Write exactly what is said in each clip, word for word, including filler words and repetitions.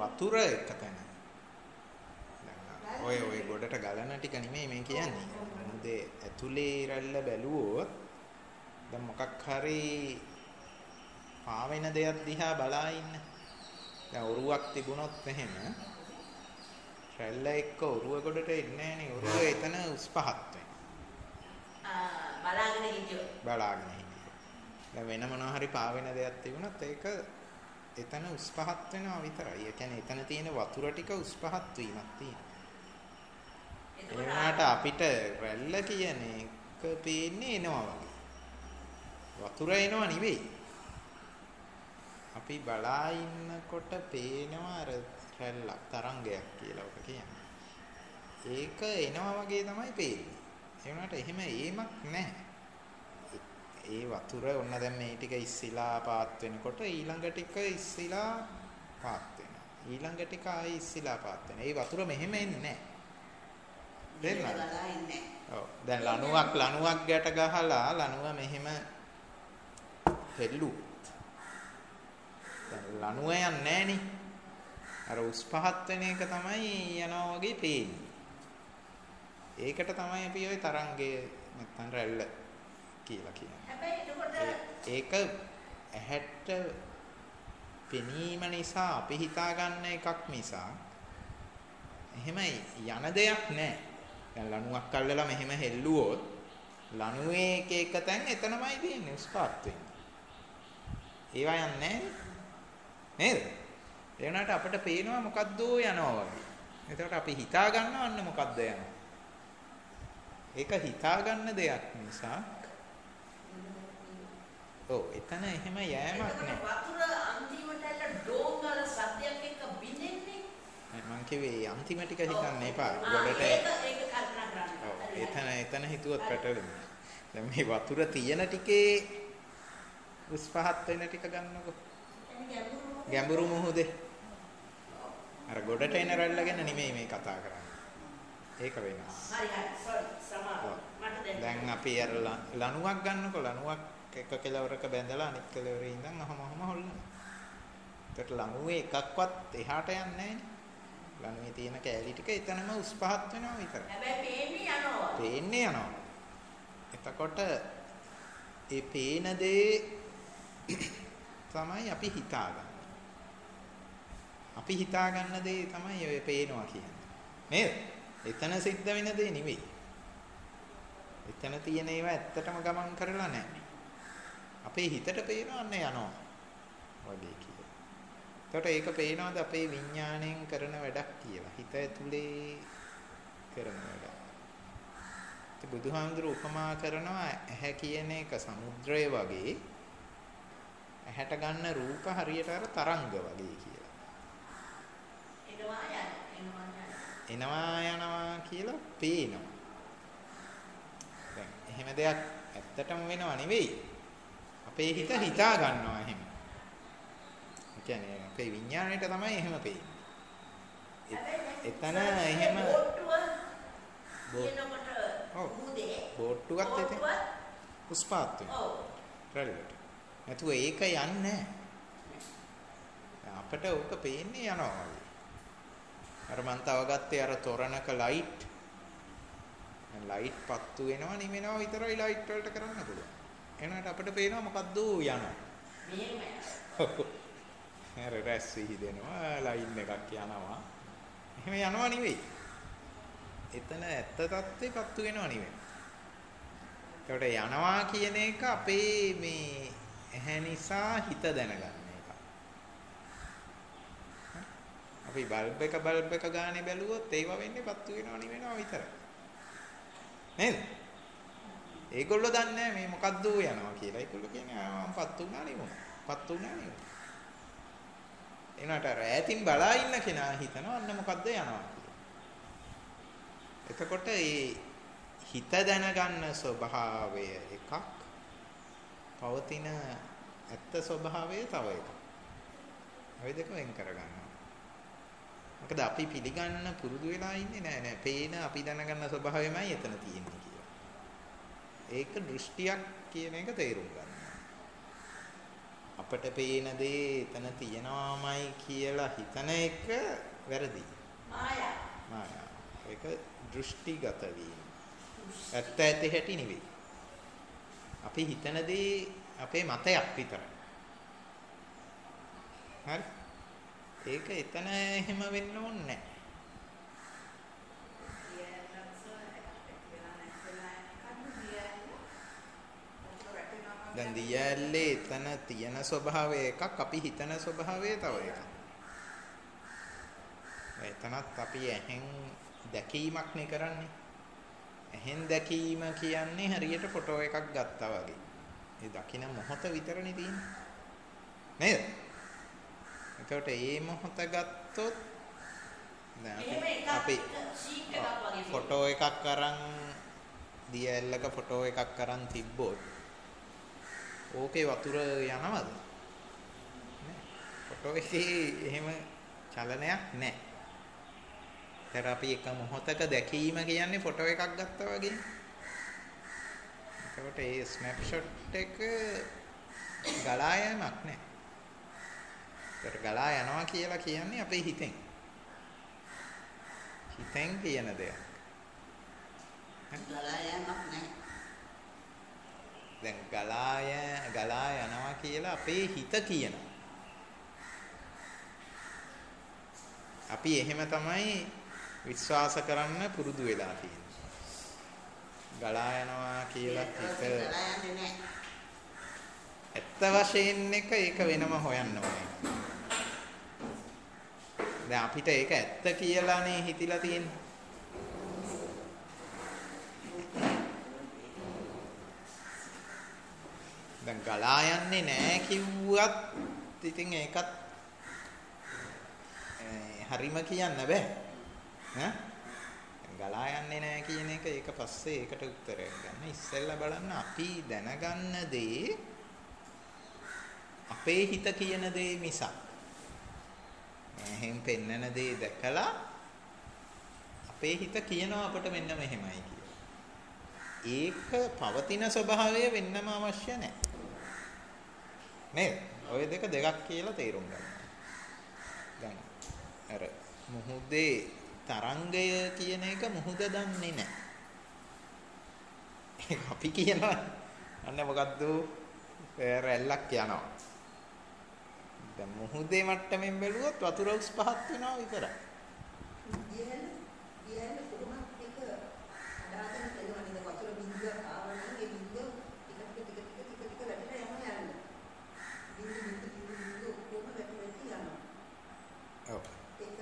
වතුර එක තැන. ඔය ඔය ගොඩට ගලන ටික නෙමෙයි මේ කියන්නේ. මුදේ ඇතුලේ රැල්ල බැලුවොත් දැන් මොකක් හරි පාවෙන දෙයක් දිහා බලා ඉන්න. දැන් ඔරුවක් තිබුණොත් එහෙම රැල්ල එක්ක ඔරුව ගොඩට එන්නේ නැහනේ. ඔරුව එතන උස් පහත් වෙනවා. ආ බලාගෙන හිටියෝ. බලාගෙන හිටියෝ. දැන් වෙන මොනවා හරි පාවෙන දෙයක් තිබුණොත් ඒක එතන උස් පහත් වෙනවා විතරයි. ඒ කියන්නේ එතන තියෙන වතුර ටික උස් පහත් වීමක් තියෙනවා. එතකොට අපිට රැල්ල කියන එක පේන්නේ එනවා වගේ. වතුර එනවා නෙවෙයි. අපි බලා ඉන්නකොට පේනවා අර රැල්ලක් තරංගයක් කියලා ඔක කියන්නේ. ඒක එනවා වගේ තමයි පේන්නේ. ඒ වුණාට එහෙම ඒමක් නැහැ. ඒ වතුර ඔන්න දැන් මේ ටික ඉස්සිලා පාත් වෙනකොට ඊළඟ ටික ඉස්සිලා පාත් වෙනවා. ඊළඟ ටික ආයි ඉස්සිලා පාත් වෙනවා. ඒ වතුර මෙහෙම එන්නේ නැහැ. දෙන්නද? ඔව්. දැන් ලණුවක් ලණුවක් ගැට ගහලා ලණුව මෙහෙම හෙල්ලුවොත්. දැන් ලණුව යන්නේ නැහනේ. අර උස් පහත් වෙන එක තමයි යනවා වගේ පේන්නේ. ඒකට තමයි අපි ওই තරංගය නැත්තම් රැල්ල කියලා කියන්නේ. හැබැයි එතකොට ඒක ඇහැට පෙනීම නිසා අපි හිතා ගන්න එකක් නිසා එහෙම යන දෙයක් නැහැ. දැන් ලණුවක් අල්ලලා මෙහෙම හෙල්ලුවොත් ලණුවේ එක එක තැන් එතනමයි තියෙන්නේ උස් පාත් වෙන්නේ. ඒවා යන්නේ නේද? ඒ වුණාට අපිට පේනවා මොකද්ද යනවා වගේ. එතකොට අපි හිතා ගන්නවා අන්න මොකද්ද යනවා. ඒක හිතා ගන්න දෙයක් නිසා ඔව් එතන එහෙම යෑමක් නෑ. වතුර අන්තිමට ඇල්ල ඩෝංගල සද්දයක් එක්ක බින්දෙන්නේ. මම කිව්වේ අන්තිම ටික හිතන්න එපා. ගොඩට ඒක ඒක කල්පනා කරන්න. ඔව් එතන එතන හිතුවත් පැටලෙන්නේ. දැන් මේ වතුර තියෙන ටිකේ උස් පහත් වෙන ටික ගන්නකො. ගැඹුරු මුහුදේ. අර ගොඩට එන රැල්ල ගැන නෙමෙයි මේ කතා කරන්නේ. ඒක වෙනස්. හරි හරි sorry සමාව. මට දැන් අපි අර ලණුවක් ගන්නකො ලණුවක් එක කෙලවරක බැඳලා අනිත් කෙලවරේ ඉඳන් අහම අහම හොල්ලනවා. ඒකට ලණුවේ එකක්වත් එහාට යන්නේ නැහැ නේ. ලණුවේ තියෙන කෑලි ටික එතනම උස් පහත් වෙනවා විතරයි. හැබැයි පේන්නේ යනවා. පේන්නේ යනවා. එතකොට ඒ පේන දේ තමයි අපි හිතාගන්නේ. අපි හිතාගන්න දේ තමයි ඔය පේනවා කියන්නේ. නේද? එතන සිද්ධ වෙන දේ නෙවෙයි. එතන තියෙන ඒවා ඇත්තටම ගමන් කරලා නැහැ. අපේ හිතට පේනවන්නේ යනවා වගේ කියලා. එතකොට ඒක පේනවද අපේ විඥාණයෙන් කරන වැඩක් කියලා. හිත ඇතුලේ කරන වැඩක්. ඒ බුදුහාමුදුරු උපමා කරනවා ඇහැ කියන එක සමුද්‍රය වගේ. ඇහැට ගන්න රූප හරියට අර තරංග වගේ කියලා. එනවා යනවා කියලා පේනවා. දැන් එහෙම දෙයක් ඇත්තටම වෙනව නෙවෙයි. අපේ හිත හිතා ගන්නවා එහෙම. ඒ කියන්නේ අපේ විඥාණයට තමයි එහෙම පේන්නේ. එතන එහෙම බෝට්ටුවක් එතන උස්පාත් වෙනවා. ඔව්. රැල්ලට. නැතුව ඒක යන්නේ නැහැ. අපිට ඕක පේන්නේ යනවා වගේ. අර මන් තව ගත්තේ අර තොරණක ලයිට්. ලයිට් පත්තු වෙනවා නිවෙනවා විතරයි ලයිට් වලට කරන්න පුළුවන්. එනකට අපිට පේනවා මොකද්ද යනවා. මෙහෙම. අර රැස් විහිදෙනවා ලයින් එකක් යනවා. එහෙම යනවා නෙවෙයි. එතන ඇත්ත තත්ත්වේ පත්තු වෙනවා නෙවෙයි. ඒකට යනවා කියන එක අපේ මේ ඇහැ නිසා හිත දැනගන්න එක. අපි බල්බ් එක බල්බ් එක ගානේ බැලුවොත් ඒව වෙන්නේ පත්තු වෙනවා නෙවෙනවා විතරයි. නේද? ඒගොල්ලෝ දන්නේ මේ මොකද්ද යනවා කියලා. ඒගොල්ලෝ කියන්නේ මම පත්තු වුණා නෙවෙයි. පත්තු වුණා නෙවෙයි. එනකට ඈතින් බලා ඉන්න කෙනා හිතනවා අන්න මොකද්ද යනවා කියලා. එතකොට ඒ හිත දැනගන්න ස්වභාවය එකක් පවතින ඇත්ත ස්වභාවය තව එකක්. ඔය දෙක වෙන් කරගන්නවා. මොකද අපි පිළිගන්න පුරුදු වෙලා ඉන්නේ නෑ නෑ පේන අපි දැනගන්න ස්වභාවයමයි එතන තියෙන්නේ කියලා. ඒක දෘෂ්ටියක් කියන එක තේරුම් ගන්න. අපට පේන දේ එතන තියෙනවාමයි කියලා හිතන එක වැරදි. මායා. මායා. ඒක දෘෂ්ටිගත වීම. ඇත්ත ඇති හැටි නෙවෙයි. අපි හිතන දේ අපේ මතයක් විතරයි. හරි? ඒක එතන එහෙම වෙන්න ඕනේ නැහැ. දැන් දියැලේ එතන තියෙන ස්වභාවය එකක්, අපි හිතන ස්වභාවය තව එකක්. එතනත් අපි ඇහෙන් දැකීමක් නේ කරන්නේ. ඇහෙන් දැකීම කියන්නේ හරියට ෆොටෝ එකක් ගත්තා වගේ. ඒ දකින්න මොහොත විතරනේ තියෙන්නේ. නේද? එතකොට මේ මොහොත ගත්තොත් දැන් අපි ෆොටෝ එකක් අරන් දියැලක ෆොටෝ එකක් අරන් තිබ්බොත් ඕකේ වතුර යනවද? නෑ. ෆොටෝ එකේ එහෙම චලනයක් නෑ. ඒතර අපි එක මොහොතක දැකීම කියන්නේ ෆොටෝ එකක් ගත්තා වගේ. ඒකට ඒ ස්නැප්ෂොට් එක ගලා යෑමක් නෑ. ඒතර ගලා යනවා කියලා කියන්නේ අපේ හිතෙන්. හිතෙන් කියන දෙයක්. ගලා යෑමක් නෑ. දැන් ගලා ගලා යනවා කියලා අපේ හිත කියනවා. අපි එහෙම තමයි විශ්වාස කරන්න පුරුදු වෙලා තියෙන්නේ. ගලා යනවා කියලා හිත ගලා යන්නේ නෑ. ඇත්ත වශයෙන් එක ඒක වෙනම හොයන්න ඕනේ. දැන් අපිට ඒක ඇත්ත කියලානේ හිතිලා තියෙන්නේ. දැන් ගලා යන්නේ නැහැ කිව්වත් ඉතින් ඒකත් හරිම කියන්න බෑ. ඈ ගලා යන්නේ නැහැ කියන එක ඒක පස්සේ ඒකට උත්තරයක් ගන්න. ඉස්සෙල්ලා බලන්න අපි දැනගන්න දේ අපේ හිත කියන දේ මිසක්. එහෙන් පෙන්නන දේ දැකලා අපේ හිත කියනවා අපට මෙන්න මෙහෙමයි කියලා. ඒක පවතින ස්වභාවය වෙන්නම අවශ්‍ය නැහැ. නේද? ඔය දෙක දෙකක් කියලා තේරුම් ගන්න. දැන් අර මුහුදේ තරංගය කියන එක මුහුද දන්නේ නැහැ. ඒක අපි කියනවා. අන්න මොකද්ද? රැල්ලක් යනවා. දැන් මුහුදේ මට්ටමින් බැලුවොත් වතුර උස් පහත් වෙනවා විතරයි. දියැල දියැල කොහොමද එක අඩාගෙන තියෙනවා නේද? වතුර බින්දුවක් ආව නම් ඒ බින්දුව ටික ටික ටික ටික ටික ටික වැටලා යනවා යන්නේ. බින්දු බින්දු බින්දු බින්දු කොහොම වැටි වැටි යනවා. ඔව්. ඒක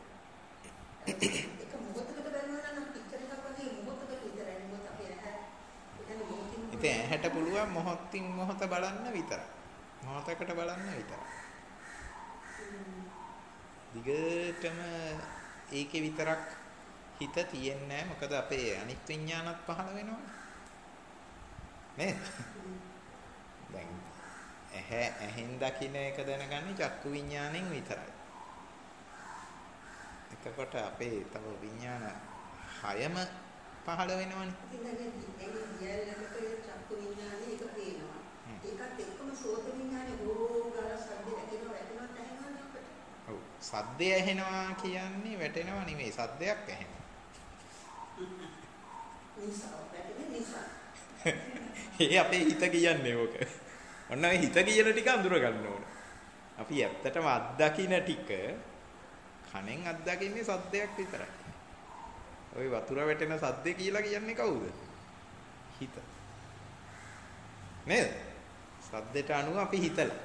ඒක මොහොතකට බලනවා නම් පික්චර් එකක් වගේ මොහොතකට විතරයි. මොහොත අපේ නැහැ. එතන මොහොතින් ඉතින් ඇහැට පුළුවන් මොහොතින් මොහොත බලන්න විතරයි. මොහොතකට බලන්න විතරයි. දිගටම ඒකේ විතරක් හිත තියෙන්නේ නැහැ. මොකද අපේ අනිත් විඥානත් පහළ වෙනවනේ. නේද? දැන් ඇහැ ඇහෙන් දකින්න එක දැනගන්නේ චක්කු විඥාණයෙන් විතරයි. එතකොට අපේ තව විඥාන හයම පහළ වෙනවනේ. ඉතින් දැන් ඒ දියැලකට චක්කු විඥානේ එක පේනවා. ඒකත් එක්කම සෝත විඥානේ ඕ ගාලා සද්ද ඇහෙනවා වැටෙනවා දැනෙනවා අපිට. ඔව්. සද්දය ඇහෙනවා කියන්නේ වැටෙනවා නෙමෙයි සද්දයක් ඇහෙනවා. නිසා වැටෙන්නේ නිසා. ඒ අපේ හිත කියන්නේ ඕක. ඔන්න ඔය හිත කියන ටික අඳුර ගන්න ඕන. අපි ඇත්තටම අත්දකින්න ටික කනෙන් අත්දකින්නේ සද්දයක් විතරයි. ওই වතුර වැටෙන සද්දේ කියලා කියන්නේ කවුද? හිත. නේද? සද්දේට අනුව අපි හිතලා.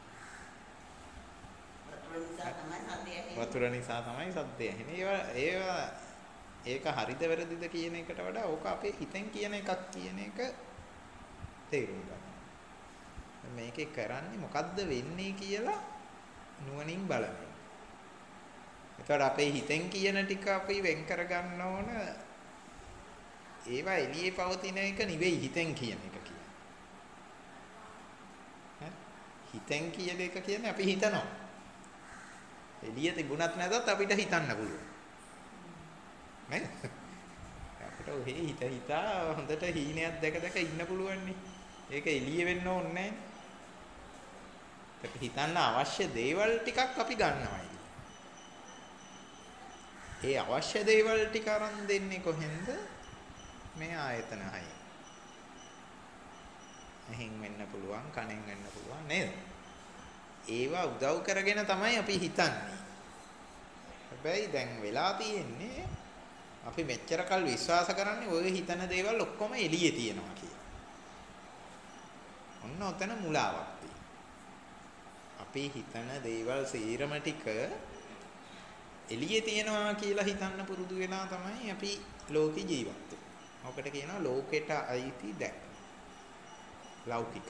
වතුර නිසා තමයි සද්දය ඇහෙන්නේ. ඒවා ඒවා ඒක හරිද වැරදිද කියන එකට වඩා ඕක අපේ හිතෙන් කියන එකක් කියන එක තේරුම් ගන්න. මේකේ කරන්නේ මොකද්ද වෙන්නේ කියලා නුවණින් බලන්න. එතකොට අපේ හිතෙන් කියන ටික අපි වෙන් කර ගන්න ඕන. ඒවා එළියේ පවතින එක නෙවෙයි හිතෙන් කියන එක කියන්නේ. හරි? හිතෙන් කියන එක කියන්නේ අපි හිතනවා. එළිය තිබුණත් නැතත් අපිට හිතන්න පුළුවන්. නේද? අපිට ඔහේ හිත හිතා හොඳට හීනයක් දැක දැක ඉන්න පුළුවන් නේ. ඒක එළිය වෙන්න ඕනේ නැහැ. ඒක හිතන්න අවශ්‍ය දේවල් ටිකක් අපි ගන්නවායි. ඒ අවශ්‍ය දේවල් ටික අරන් දෙන්නේ කොහෙන්ද? මේ ආයතන හයි. එහෙන් වෙන්න පුළුවන්, කනෙන් වෙන්න පුළුවන් නේද? ඒවා උදව් කරගෙන තමයි අපි හිතන්නේ. හැබැයි දැන් වෙලා තියෙන්නේ අපි මෙච්චර කල් විශ්වාස කරන්නේ ඔය හිතන දේවල් ඔක්කොම එළියේ තියෙනවා කියලා. ඔන්න ඔතන මුලාවක් තියෙනවා. අපි හිතන දේවල් සීරම ටික එළියේ තියෙනවා කියලා හිතන්න පුරුදු වෙලා තමයි අපි ලෝකේ ජීවත් වෙන්නේ. ඔකට කියනවා ලෝකෙට අයිති දැක්ම. ලෞකික.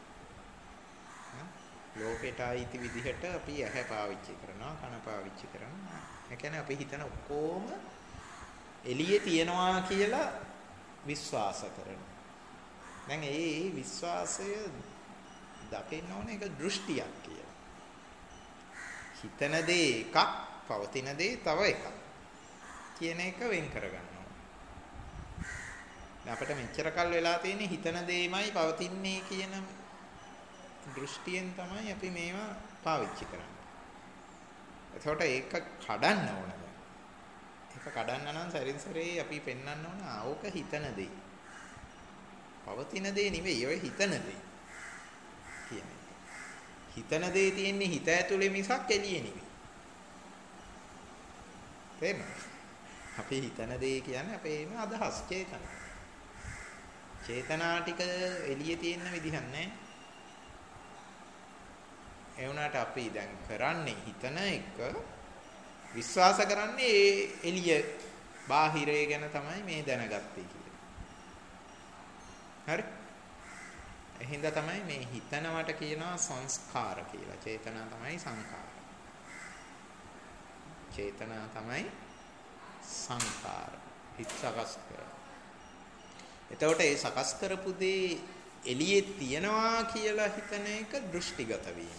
ලෝකෙට අයිති විදිහට අපි ඇහැ පාවිච්චි කරනවා, කන පාවිච්චි කරනවා. ඒ කියන්නේ අපි හිතන ඔක්කොම එළියේ තියනවා කියලා විශ්වාස කරනවා. දැන් ඒ විශ්වාසය දකින්න ඕනේ ඒක දෘෂ්ටියක් කියලා. හිතන දේ එකක්, පවතින දේ තව එකක් කියන එක වෙන් කරගන්න ඕනේ. දැන් අපිට මෙච්චර කල් වෙලා තියෙන්නේ හිතන දේමයි පවතින්නේ කියන දෘෂ්ටියෙන් තමයි අපි මේවා පාවිච්චි කරන්නේ. එතකොට ඒක කඩන්න ඕනේ. ඒක කඩන්න නම් සරින් සරේ අපි පෙන්වන්න ඕන ආවක හිතන දේ. පවතින දේ නෙවෙයි ඔය හිතන දේ. කියන්නේ. හිතන දේ තියෙන්නේ හිත ඇතුලේ මිසක් එළියේ නෙවෙයි. තේරෙනවද? අපි හිතන දේ කියන්නේ අපේම අදහස් චේතනා. චේතනා ටික එළියේ තියෙන විදිහක් නැහැ. ඒ වුණාට අපි දැන් කරන්නේ හිතන එක විශ්වාස කරන්නේ ඒ එළිය බාහිරය ගැන තමයි මේ දැනගත්තේ කියලා. හරි? එහෙනම් තමයි මේ හිතනවට කියනවා සංස්කාර කියලා. චේතනා තමයි සංකාර. චේතනා තමයි සංකාර. හිත සකස් කරන. එතකොට ඒ සකස් කරපු දේ එළියේ තියනවා කියලා හිතන එක දෘෂ්ටිගත වීම.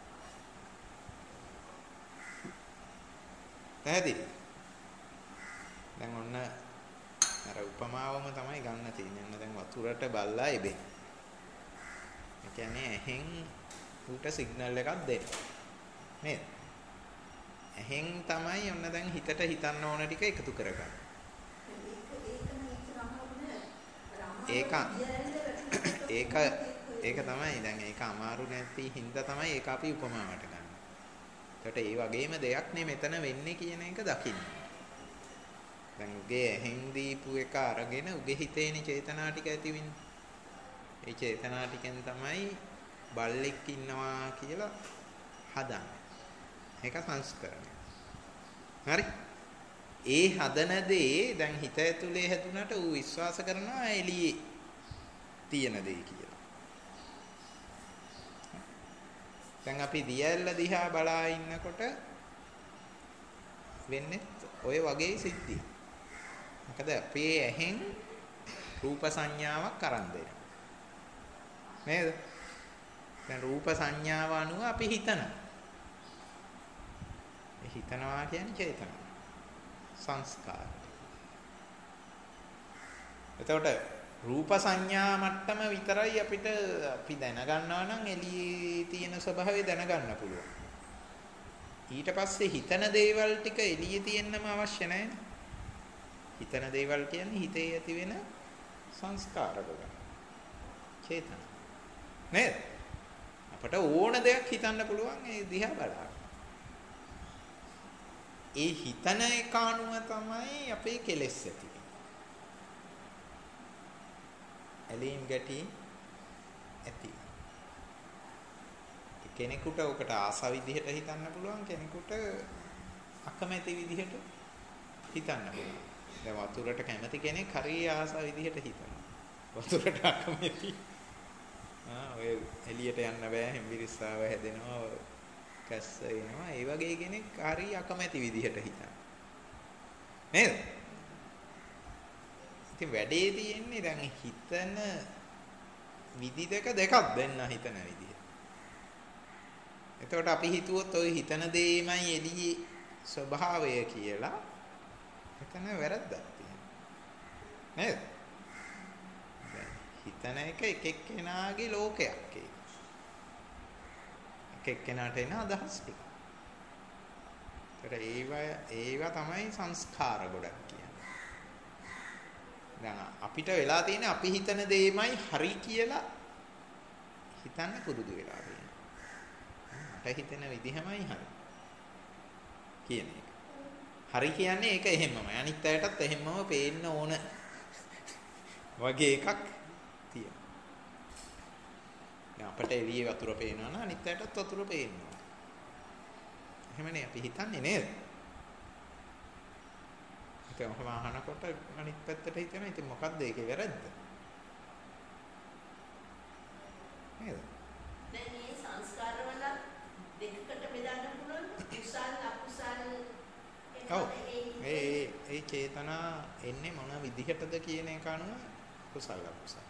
පැහැදිලි? දැන් ඔන්න අර උපමාවම තමයි ගන්න තියෙන්නේ. ඔන්න දැන් වතුරට බල්ලා එබෙන. ඒ කියන්නේ ඇහෙන් ඌට සිග්නල් එකක් දෙන්න. නේද? ඇහෙන් තමයි ඔන්න දැන් හිතට හිතන්න ඕන ටික එකතු කරගන්න. ඒක ඒක ඒක තමයි දැන් ඒක අමාරු නැති හින්දා තමයි ඒක අපි උපමාවට ගන්න. ඒකට ඒ වගේම දෙයක් නේ මෙතන වෙන්නේ කියන එක දකින්න. දැන් උගේ ඇහෙන් දීපු එක අරගෙන උගේ හිතේනේ චේතනා ටික ඇති වෙන්නේ. ඒ චේතනා ටිකෙන් තමයි බල්ලෙක් ඉන්නවා කියලා හදන්නේ. ඒක සංස්කරණය. හරි? ඒ හදන දේ දැන් හිත ඇතුලේ හැදුනට ඌ විශ්වාස කරනවා එළියේ තියෙන දේ කියලා. දැන් අපි දියැල්ල දිහා බලා ඉන්නකොට වෙන්නේ ඔය වගේ සිද්ධි. මොකද අපේ ඇහෙන් රූප සංඥාවක් අරන් දෙනවා. නේද? දැන් රූප සංඥාව අනුව අපි හිතනවා. ඒ හිතනවා කියන්නේ චේතනා. සංස්කාර. එතකොට රූප සංඥා මට්ටම විතරයි අපිට අපි දැනගන්නවා නම් එළියේ තියෙන ස්වභාවය දැනගන්න පුළුවන්. ඊට පස්සේ හිතන දේවල් ටික එළියේ තියෙන්නම අවශ්‍ය නැහැ. හිතන දේවල් කියන්නේ හිතේ ඇති වෙන සංස්කාර වල. චේතන. නේද? අපට ඕන දෙයක් හිතන්න පුළුවන් ඒ දිහා බලලා. ඒ හිතන එක අනුව තමයි අපේ කෙලෙස් ඇති වෙන්නේ. ඇලීම් ගැටි ඇති. කෙනෙකුට ඔකට ආස විදිහට හිතන්න පුළුවන්, කෙනෙකුට අකමැති විදිහට හිතන්න පුළුවන්. දැන් වතුරට කැමති කෙනෙක් හරිය ආස විදිහට හිතනවා. වතුරට අකමැති. ආ ඔය එළියට යන්න බෑ, හෙම්බිරිස්සාව හැදෙනවා, කැස්ස එනවා. ඒ වගේ කෙනෙක් හරිය අකමැති විදිහට හිතනවා. නේද? ඉතින් වැඩේ තියෙන්නේ දැන් හිතන විදි දෙක දෙකක් දෙන්න හිතන විදිය. එතකොට අපි හිතුවොත් ওই හිතන දෙයමයි එළියේ ස්වභාවය කියලා එතන වැරද්දක් තියෙනවා. නේද? හිතන එක එක එක්කෙනාගේ ලෝකයක් ඒක. එක එක්කෙනාට එන අදහස් ටික. ඒතර ඒවා ඒවා තමයි සංස්කාර ගොඩක් කියන්නේ. දැන් අපිට වෙලා තියෙන අපි හිතන දෙයමයි හරි කියලා හිතන්න පුරුදු වෙලා තියෙනවා. මට හිතෙන විදිහමයි හරි කියන එක. හරි කියන්නේ ඒක එහෙමමයි. අනිත් අයටත් එහෙමම පේන්න ඕන වගේ එකක් තියෙනවා. දැන් අපට එළියේ වතුර පේනවා නම් අනිත් අයටත් වතුර පේනවා. එහෙමනේ අපි හිතන්නේ නේද? ඒක ඔහම අහනකොට අනිත් පැත්තට හිතෙනවා. ඉතින් මොකද්ද ඒකේ වැරද්ද? නේද? දැන් මේ සංස්කාර වල දෙකකට බෙදන්න පුළුවන් කුසල් අකුසල්. ඔව්. ඒ ඒ චේතනා එන්නේ මොන විදිහටද කියන එක අනුව කුසල අකුසල.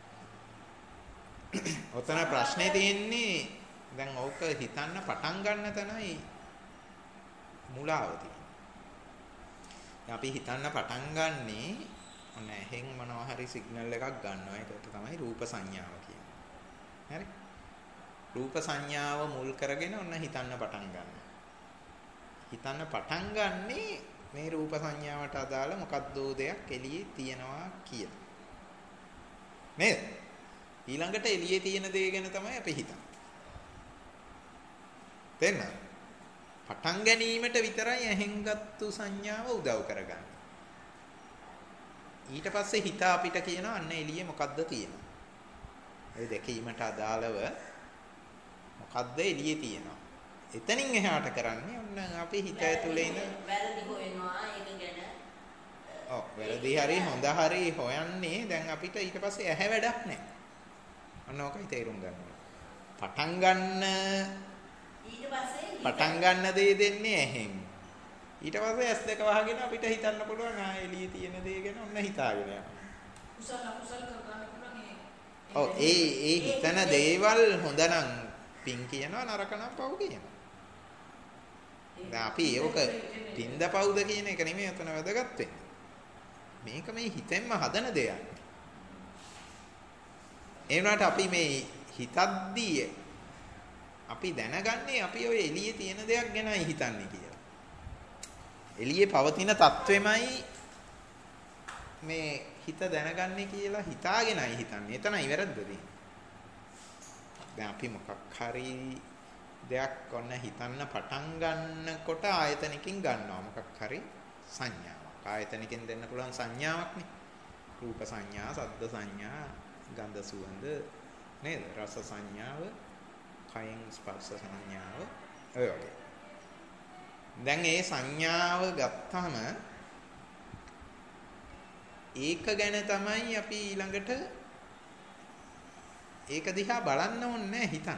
ඔතන ප්‍රශ්නේ තියෙන්නේ දැන් ඕක හිතන්න පටන් ගන්න තැනයි මුලාව තියෙන්නේ. අපි හිතන්න පටන් ගන්නේ ඔන්න එහෙන් මොනවා හරි සිග්නල් එකක් ගන්නවා. ඒකට තමයි රූප සංඥාව කියන්නේ. හරි? රූප සංඥාව මුල් කරගෙන ඔන්න හිතන්න පටන් ගන්නවා. හිතන්න පටන් ගන්නේ මේ රූප සංඥාවට අදාළ මොකක්ද දෙයක් එළියේ තියනවා කියලා. නේද? ඊළඟට එළියේ තියෙන දේ ගැන තමයි අපි හිතන්නේ. තේරෙනවද? පටන් ගැනීමට විතරයි ඇහෙන්ගත්තු සංඥාව උදව් කරගන්නේ. ඊට පස්සේ හිත අපිට කියනවා අන්න එළියේ මොකද්ද තියෙනවා. ඒ දෙකීමට අදාළව මොකද්ද එළියේ තියෙනවා. එතනින් එහාට කරන්නේ ඔන්න අපි හිත ඇතුලේ ඉන්න වැරදි හොයනවා ඒක ගැන. ඔව් වැරදි හරි හොඳ හරි හොයන්නේ දැන් අපිට ඊට පස්සේ ඇහැ වැඩක් නැහැ. අන්න ඕකයි තේරුම් ගන්න ඕනේ. පටන් ගන්න ඊට පස්සේ පටන් ගන්න දේ දෙන්නේ ඇහෙන්. ඊට පස්සේ ඇස් දෙක වහගෙන අපිට හිතන්න පුළුවන් ආ එළියේ තියෙන දේ ගැන ඔන්න හිතාගෙන යනවා. කුසල අකුසල කර ගන්න පුළුවන් ඒ. ඔව් ඒ ඒ හිතන දේවල් හොඳ නම් පින් කියනවා නරක නම් පව් කියනවා. දැන් අපි ඒක පින්ද පව්ද කියන එක නෙමෙයි අතන වැදගත් වෙන්නේ. මේක මේ හිතෙන්ම හදන දෙයක්. ඒ වුණාට අපි මේ හිතද්දී අපි දැනගන්නේ අපි ඔය එළියේ තියෙන දෙයක් ගැනයි හිතන්නේ කියලා. එළියේ පවතින තත්වෙමයි මේ හිත දැනගන්නේ කියලා හිතාගෙනයි හිතන්නේ. එතනයි වැරද්ද තියෙන්නේ. දැන් අපි මොකක් හරි දෙයක් ඔන්න හිතන්න පටන් ගන්නකොට ආයතනකින් ගන්නවා මොකක් හරි සංඥාවක්. ආයතනකින් දෙන්න පුළුවන් සංඥාවක්නේ. රූප සංඥා, ශබ්ද සංඥා, ගන්ධ සුවඳ නේද? රස සංඥාව, කයින් ස්පර්ශ සංඥාව ඔය වගේ. දැන් ඒ සංඥාව ගත්තාම ඒක ගැන තමයි අපි ඊළඟට ඒක දිහා බලන්න ඕනේ හිතන්න.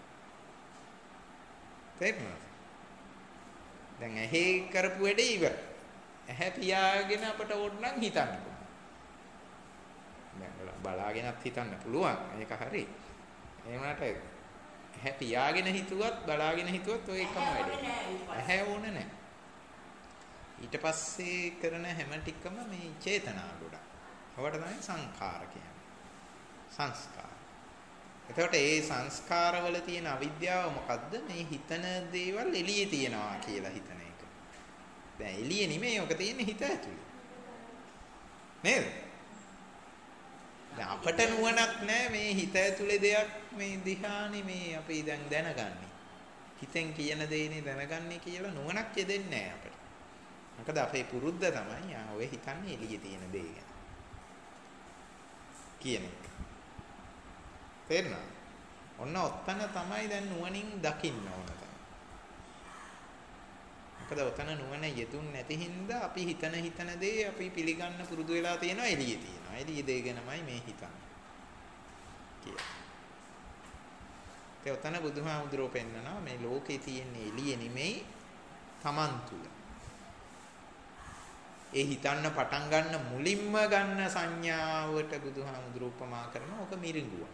තේරුණාද? දැන් ඇහි කරපු වැඩේ ඉවර. ඇහැ පියාගෙන අපට ඕන නම් හිතන්න පුළුවන්. දැන් බලාගෙනත් හිතන්න පුළුවන්. ඒක හරි. ඒ වුණාට ඇහැ පියාගෙන හිතුවත් බලාගෙන හිතුවත් ඔය එකම වැඩේ. ඇහැ ඕන නැහැ. ඊට පස්සේ කරන හැම ටිකම මේ චේතනා ගොඩක්. ඔවට තමයි සංඛාර කියන්නේ. සංස්කාර. එතකොට ඒ සංස්කාරවල තියෙන අවිද්‍යාව මොකද්ද? මේ හිතන දේවල් එළියේ තියනවා කියලා හිතන එක. දැන් එළියේ නෙමෙයි ඔක තියෙන්නේ හිත ඇතුලේ. නේද? දැන් අපට නුවණක් නැහැ මේ හිත ඇතුලේ දෙයක් මේ දිහානේ මේ අපි දැන් දැනගන්නේ. හිතෙන් කියන දේනේ දැනගන්නේ කියලා නුවණක් යෙදෙන්නේ නැහැ අපට. මොකද අපේ පුරුද්ද තමයි ආ ඔය හිතන්නේ එළියේ තියෙන දේ ගැන. කියන එක. තේරුණා? ඔන්න ඔතන තමයි දැන් නුවණින් දකින්න ඕන තමයි. මොකද ඔතන නුවණ යෙදුන් නැති හින්දා අපි හිතන හිතන දේ අපි පිළිගන්න පුරුදු වෙලා තියෙනවා එළියේ තියෙනවා. එළියේ දේ ගැනමයි මේ හිතන්නේ. කියලා. ඒ ඔතන බුදුහාමුදුරුවෝ පෙන්නනවා මේ ලෝකේ තියෙන එළියේ නෙමෙයි Taman තුල. ඒ හිතන්න පටන් ගන්න මුලින්ම ගන්න සංඥාවට බුදුහාමුදුරුවෝ උපමා කරනවා ඔක මිරිඟුවක්.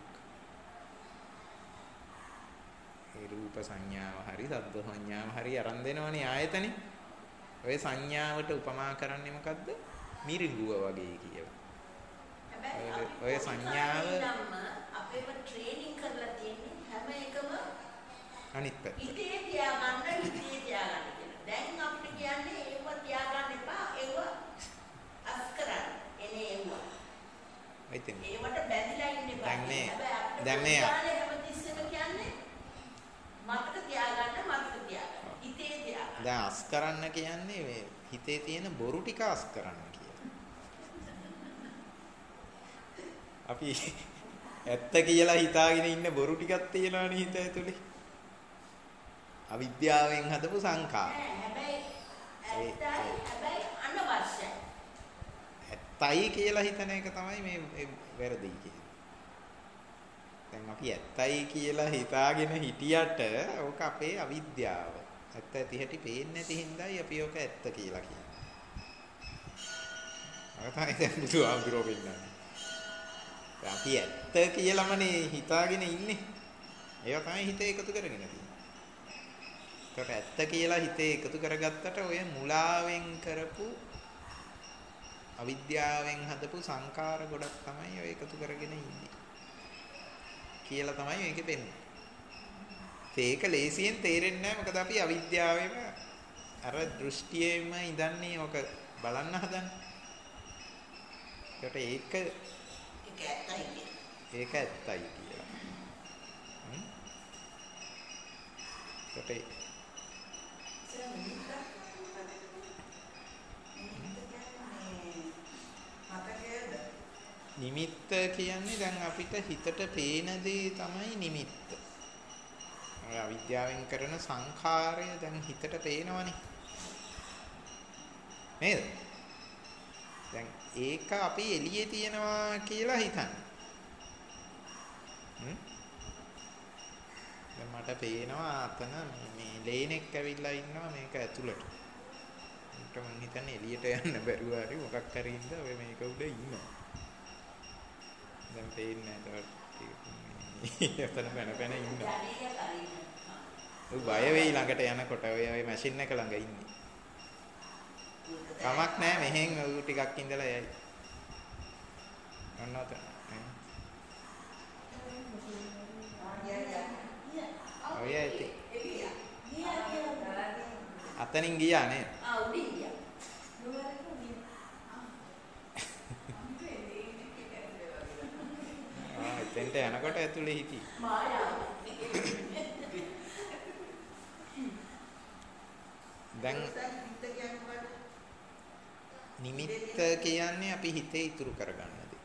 ඒ රූප සංඥාව හරි සද්ද සංඥාව හරි අරන් දෙනවනේ ආයතනේ. ඔය සංඥාවට උපමා කරන්නේ මොකද්ද? මිරිඟුව වගේ කියලා. හැබැයි ඔය සංඥාව අපේව ට්‍රේනින් කරලා තියෙන්නේ හැම එකම අනිත් පැත්ත. හිතේ තියාගන්න හිතේ තියාගන්න කියලා. දැන් අපිට කියන්නේ ඒව තියාගන්න එපා. ඒව අස් කරන්න. එනේ ඒව. ඉතින් ඒවට බැඳිලා ඉන්න එපා. දැන් මේ හැබැයි දැන් මේ හැමතිස්සෙම කියන්නේ මතක තියාගන්න මතක තියාගන්න. හිතේ තියාගන්න. දැන් අස් කරන්න කියන්නේ මේ හිතේ තියෙන බොරු ටික අස් කරන්න කියලා. අපි ඇත්ත කියලා හිතාගෙන ඉන්න බොරු ටිකක් තියෙනවනේ හිත ඇතුලේ. අවිද්‍යාවෙන් හදපු සංඛාර. හැබැයි ඇත්තයි හැබැයි අනවශ්‍යයි. ඇත්තයි කියලා හිතන එක තමයි මේ වැරදි කියන්නේ. දැන් අපි ඇත්තයි කියලා හිතාගෙන හිටියට ඕක අපේ අවිද්‍යාව. ඇත්ත ඇති හැටි පේන්නේ නැති හින්දායි අපි ඕක ඇත්ත කියලා කියන්නේ. අර තමයි දැන් බුදුහාමුදුරුවෝ වෙන්නේ. අපි ඇත්ත කියලාමනේ හිතාගෙන ඉන්නේ. ඒක තමයි හිතේ එකතු කරගෙන තියෙන්නේ. ඒකට ඇත්ත කියලා හිතේ එකතු කරගත්තට ඔය මුලාවෙන් කරපු අවිද්‍යාවෙන් හදපු සංකාර ගොඩක් තමයි ඔය එකතු කරගෙන ඉන්නේ. කියලා තමයි මේකෙ පෙන්නේ. ඒක ලේසියෙන් තේරෙන්නේ නැහැ මොකද අපි අවිද්‍යාවෙම අර දෘෂ්ටියෙම ඉඳන්නේ ඔක බලන්න හදන්නේ. ඒකට ඒක ඒක ඇත්තයි ඒක ඇත්තයි කියලා. හ්ම්. ඒකට නිමිත්ත කියන්නේ දැන් අපිට හිතට පේන දේ තමයි නිමිත්ත. ඔය අවිද්‍යාවෙන් කරන සංඛාරය දැන් හිතට පේනවනේ. නේද? දැන් ඒක අපි එළියේ තියනවා කියලා හිතන්නේ. හ්ම්? දැන් මට පේනවා අතන මේ ලේනෙක් ඇවිල්ලා ඉන්නවා මේක ඇතුළට. මට මං හිතන්නේ එළියට යන්න බැරුව හරි මොකක් හරි ඉඳලා ඔය මේක උඩ ඉන්නවා. දැන් පේන්නේ නැහැ ඒකට. එතන පැන පැන ඉන්නවා. ඔය බය වෙයි ළඟට යනකොට ඔය ඔය මැෂින් එක ළඟ ඉන්නේ. කමක් නැහැ මෙහෙන් ඔය ටිකක් ඉඳලා යයි. අන්නත. ඔය ඇති. අතනින් ගියා නේද? ආ උඩින් ගියා. ආ එතෙන්ට යනකොට ඇතුලේ හිටි. මායාව. දැන් නිමිත්ත කියන්නේ අපි හිතේ ඉතුරු කරගන්න දේ.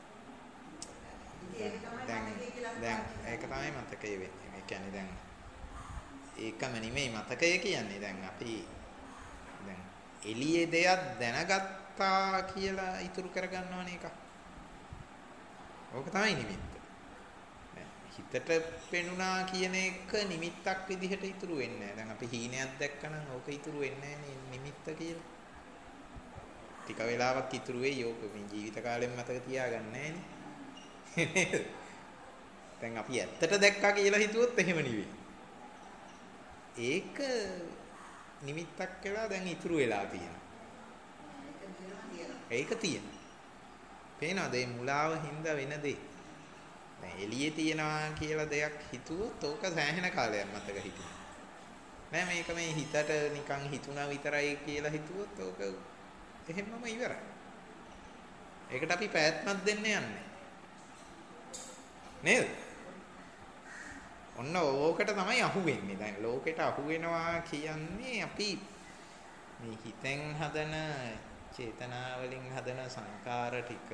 දැන් දැන් ඒක තමයි මතකයේ වෙන්නේ. ඒ කියන්නේ දැන් ඒකම නෙමෙයි මතකය කියන්නේ. දැන් අපි දැන් එළියේ දෙයක් දැනගත්තා කියලා ඉතුරු කරගන්නවනේ එක. ඕක තමයි නිමිත්ත. හිතට පෙනුණා කියන එක නිමිත්තක් විදිහට ඉතුරු වෙන්නේ නැහැ. දැන් අපි හීනයක් දැක්කනම් ඕක ඉතුරු වෙන්නේ නැහැ නිමිත්ත කියලා. ටික වෙලාවක් ඉතුරු වෙයි ඕක මේ ජීවිත කාලෙම මතක තියාගන්න නැහැ. දැන් අපි ඇත්තට දැක්කා කියලා හිතුවොත් එහෙම නෙවෙයි. ඒක නිමිත්තක් කියලා දැන් ඉතුරු වෙලා තියෙනවා. ඒක තියෙනවා. පේනවද මේ මුලාව හින්දා වෙන දේ? දැන් එළියේ තියනවා කියලා දෙයක් හිතුවොත් ඕක සෑහෙන කාලයක් මතක හිටිනවා. නෑ මේක මේ හිතට නිකන් හිතුණා විතරයි කියලා හිතුවොත් ඕක එහෙමම ඉවරයි. ඒකට අපි පැවැත්මක් දෙන්න යන්නේ. නේද? ඔන්න ඕකට තමයි අහු වෙන්නේ. දැන් ලෝකෙට අහු වෙනවා කියන්නේ අපි මේ හිතෙන් හදන චේතනාවලින් හදන සංකාර ටික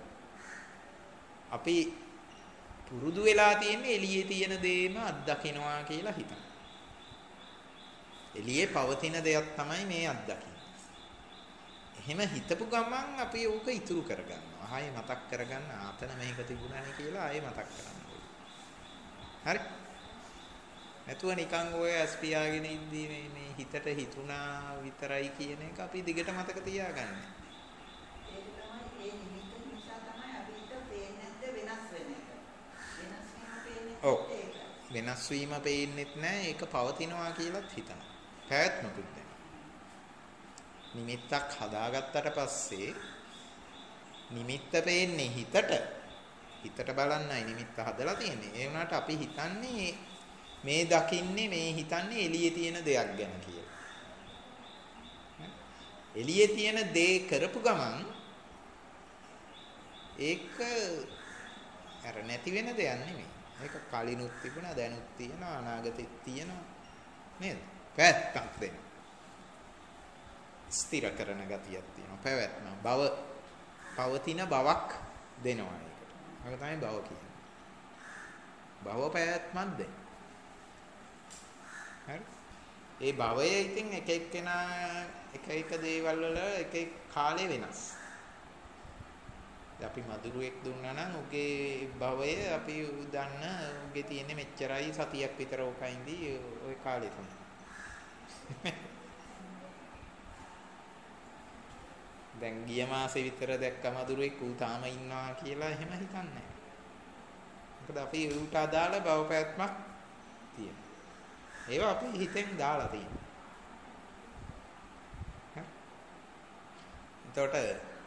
අපි පුරුදු වෙලා තියෙන්නේ එළියේ තියෙන දේම අත්දකින්නවා කියලා හිතන. එළියේ පවතින දෙයක් තමයි මේ අත්දකින්නේ. එහෙම හිතපු ගමන් අපි ඕක ඉතුරු කරගන්නවා. ආයේ මතක් කරගන්න ආතන මේක තිබුණානේ කියලා ආයේ මතක් කරගන්නවා. හරි? නැතුව නිකන් ඔය ඇස්පියාගෙන ඉඳී මේ මේ හිතට හිතුණා විතරයි කියන එක අපි දිගට මතක තියාගන්න. ඒක තමයි ඒ නිමිත්ත නිසා තමයි අපිට පේන්නේ නැද්ද වෙනස් වෙන එක. වෙනස් වීම පේන්නේ ඔව්. වෙනස් වීම පේන්නෙත් නැහැ. ඒක පවතිනවා කියලාත් හිතනවා. පැවැත්මකුත් නැහැ. නිමිත්තක් හදාගත්තට පස්සේ නිමිත්ත පේන්නේ හිතට. හිතට බලන්නයි නිමිත්ත හදලා තියෙන්නේ. ඒ වුණාට අපි හිතන්නේ මේ දකින්නේ මේ හිතන්නේ එළියේ තියෙන දෙයක් ගැන කියලා. එළියේ තියෙන දේ කරපු ගමන් ඒක අර නැති වෙන දෙයක් නෙමෙයි. ඒක කලිනුත් තිබුණා, දැනුත් තියෙනවා, අනාගතෙත් තියෙනවා. නේද? පැත්තක් දෙන්න. ස්ථිර කරන ගතියක් තියෙනවා. පැවැත්ම බව පවතින බවක් දෙනවා ඒකට. ඒක තමයි බව කියන්නේ. භව පැවැත්මක් දෙන්න. හරි? ඒ භවය ඉතින් එක එක්කෙනා එක එක දේවල් වල එක එක කාලේ වෙනස්. අපි මధుරයක් දුන්නා නම් උගේ භවය අපි දන්න උගේ තියෙන්නේ මෙච්චරයි සතියක් විතර ඕකයින්දී ওই කාලේ තමයි. දැන් ගිය මාසේ විතර දැක්ක මధుරෙක් ඌ තාම ඉන්නවා කියලා එහෙම හිතන්නේ නැහැ. මොකද අපි ඌට අදාළ භව පැවැත්මක් තියෙනවා. ඒවා අපි හිතෙන් දාලා තියෙනවා. එතකොට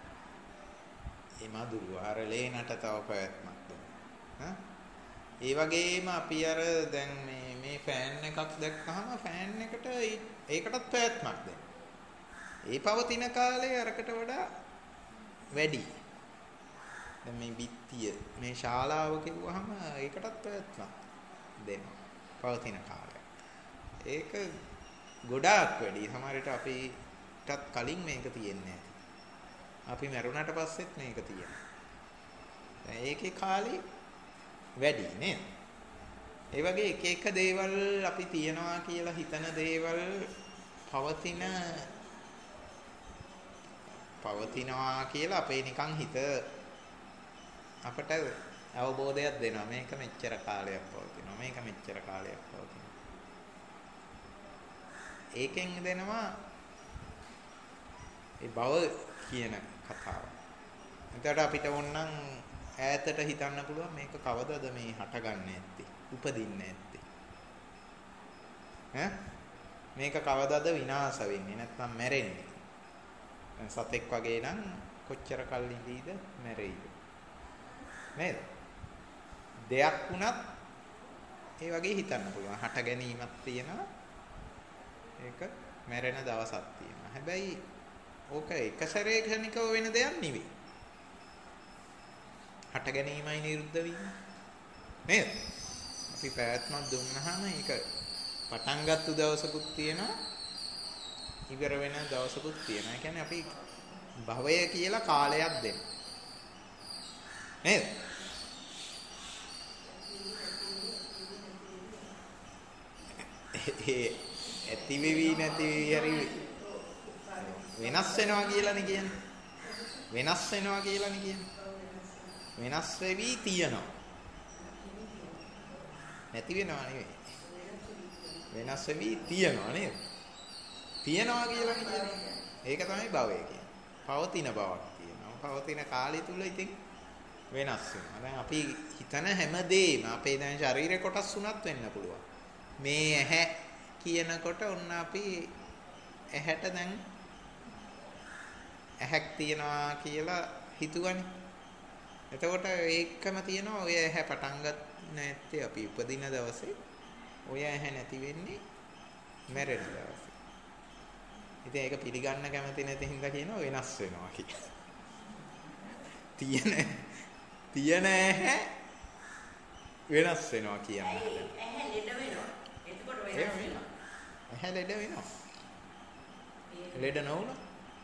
මේ මధుර අර ලේනට තව පැවැත්මක් දෙනවා. ඒ වගේම අපි අර දැන් මේ මේ ෆෑන් එකක් දැක්කහම ෆෑන් එකට ඒකටත් පැවැත්මක් දෙනවා. ඒ පවතින කාලේ අරකට වඩා වැඩි. දැන් මේ බිත්තිය මේ ශාලාව කිව්වහම ඒකටත් පැවැත්මක් දෙනවා. පවතින කාලය. ඒක ගොඩාක් වැඩි. සමහරවිට අපිටත් කලින් මේක තියෙන්නේ නැහැ. අපි මරුණාට පස්සෙත් මේක තියෙනවා. දැන් ඒකේ කාලේ වැඩි නේද? ඒ වගේ එක එක දේවල් අපි තියනවා කියලා හිතන දේවල් පවතින පවතිනවා කියලා අපේ නිකන් හිත අපට අවබෝධයක් දෙනවා. මේක මෙච්චර කාලයක් පවතිනවා. මේක මෙච්චර කාලයක් පවතිනවා. ඒකෙන් දෙනවා ඒ බව කියන කතාව. එතකොට අපිට ඕනනම් ඈතට හිතන්න පුළුවන් මේක කවදද මේ හටගන්නේ නැත්තේ, උපදින්නේ නැත්තේ. ඈ මේක කවදද විනාශ වෙන්නේ නැත්නම් මැරෙන්නේ. සතෙක් වගේ නම් කොච්චර කල් ඉඳීද මැරෙයිද නේද? දෙයක් වුණත් ඒ වගේ හිතන්න පුළුවන්. හට ගැනීමක් තියෙනවා. ඒක මැරෙන දවසක් තියෙනවා. හැබැයි ඕක එක සැරේ ක්ෂණිකව වෙන දෙයක් නෙවෙයි. හට ගැනීමයි නිරුද්ධ වීම නේද? අපි පැවැත්මක් දුන්නාම ඒක පටන් ගත්ත දවසකුත් තියෙනවා, ඉවර වෙන දවසකුත් තියෙනවා. ඒ කියන්නේ අපි භවය කියලා කාලයක් දෙන්න. නේද? ඒ ඇති වෙවි නැති වෙවි හරි වෙනස් වෙනවා කියලානේ කියන්නේ. වෙනස් වෙනවා කියලානේ කියන්නේ. වෙනස් වෙවි තියනවා. නැති වෙනවා නෙවෙයි. වෙනස් වෙවි තියනවා නේද? තියනවා කියලානේ කියන්නේ. ඒක තමයි භවය කියන්නේ. පවතින බවක් තියෙනවා. පවතින කාලය තුල ඉතින් වෙනස් වෙනවා. දැන් අපි හිතන හැමදේම අපේ දැන් ශරීරේ කොටස් උනත් වෙන්න පුළුවන්. මේ ඇහැ කියනකොට ඔන්න අපි ඇහැට දැන් ඇහැක් තියනවා කියලා හිතුවනේ. එතකොට ඒකම තියෙනවා ඔය ඇහැ පටන් ගන්න නැත්තේ අපි උපදින දවසේ. ඔය ඇහැ නැති වෙන්නේ මැරෙන දවසේ. ඉතින් ඒක පිළිගන්න කැමති නැති හින්දා කියනවා වෙනස් වෙනවා කියලා. තියෙන තියෙන ඇහැ වෙනස් වෙනවා කියන්නේ. ඇහැ ලෙඩ වෙනවා. එතකොට වෙනස් වෙනවා. ඇහැ ලෙඩ වෙනවා. ලෙඩ නොවුණා.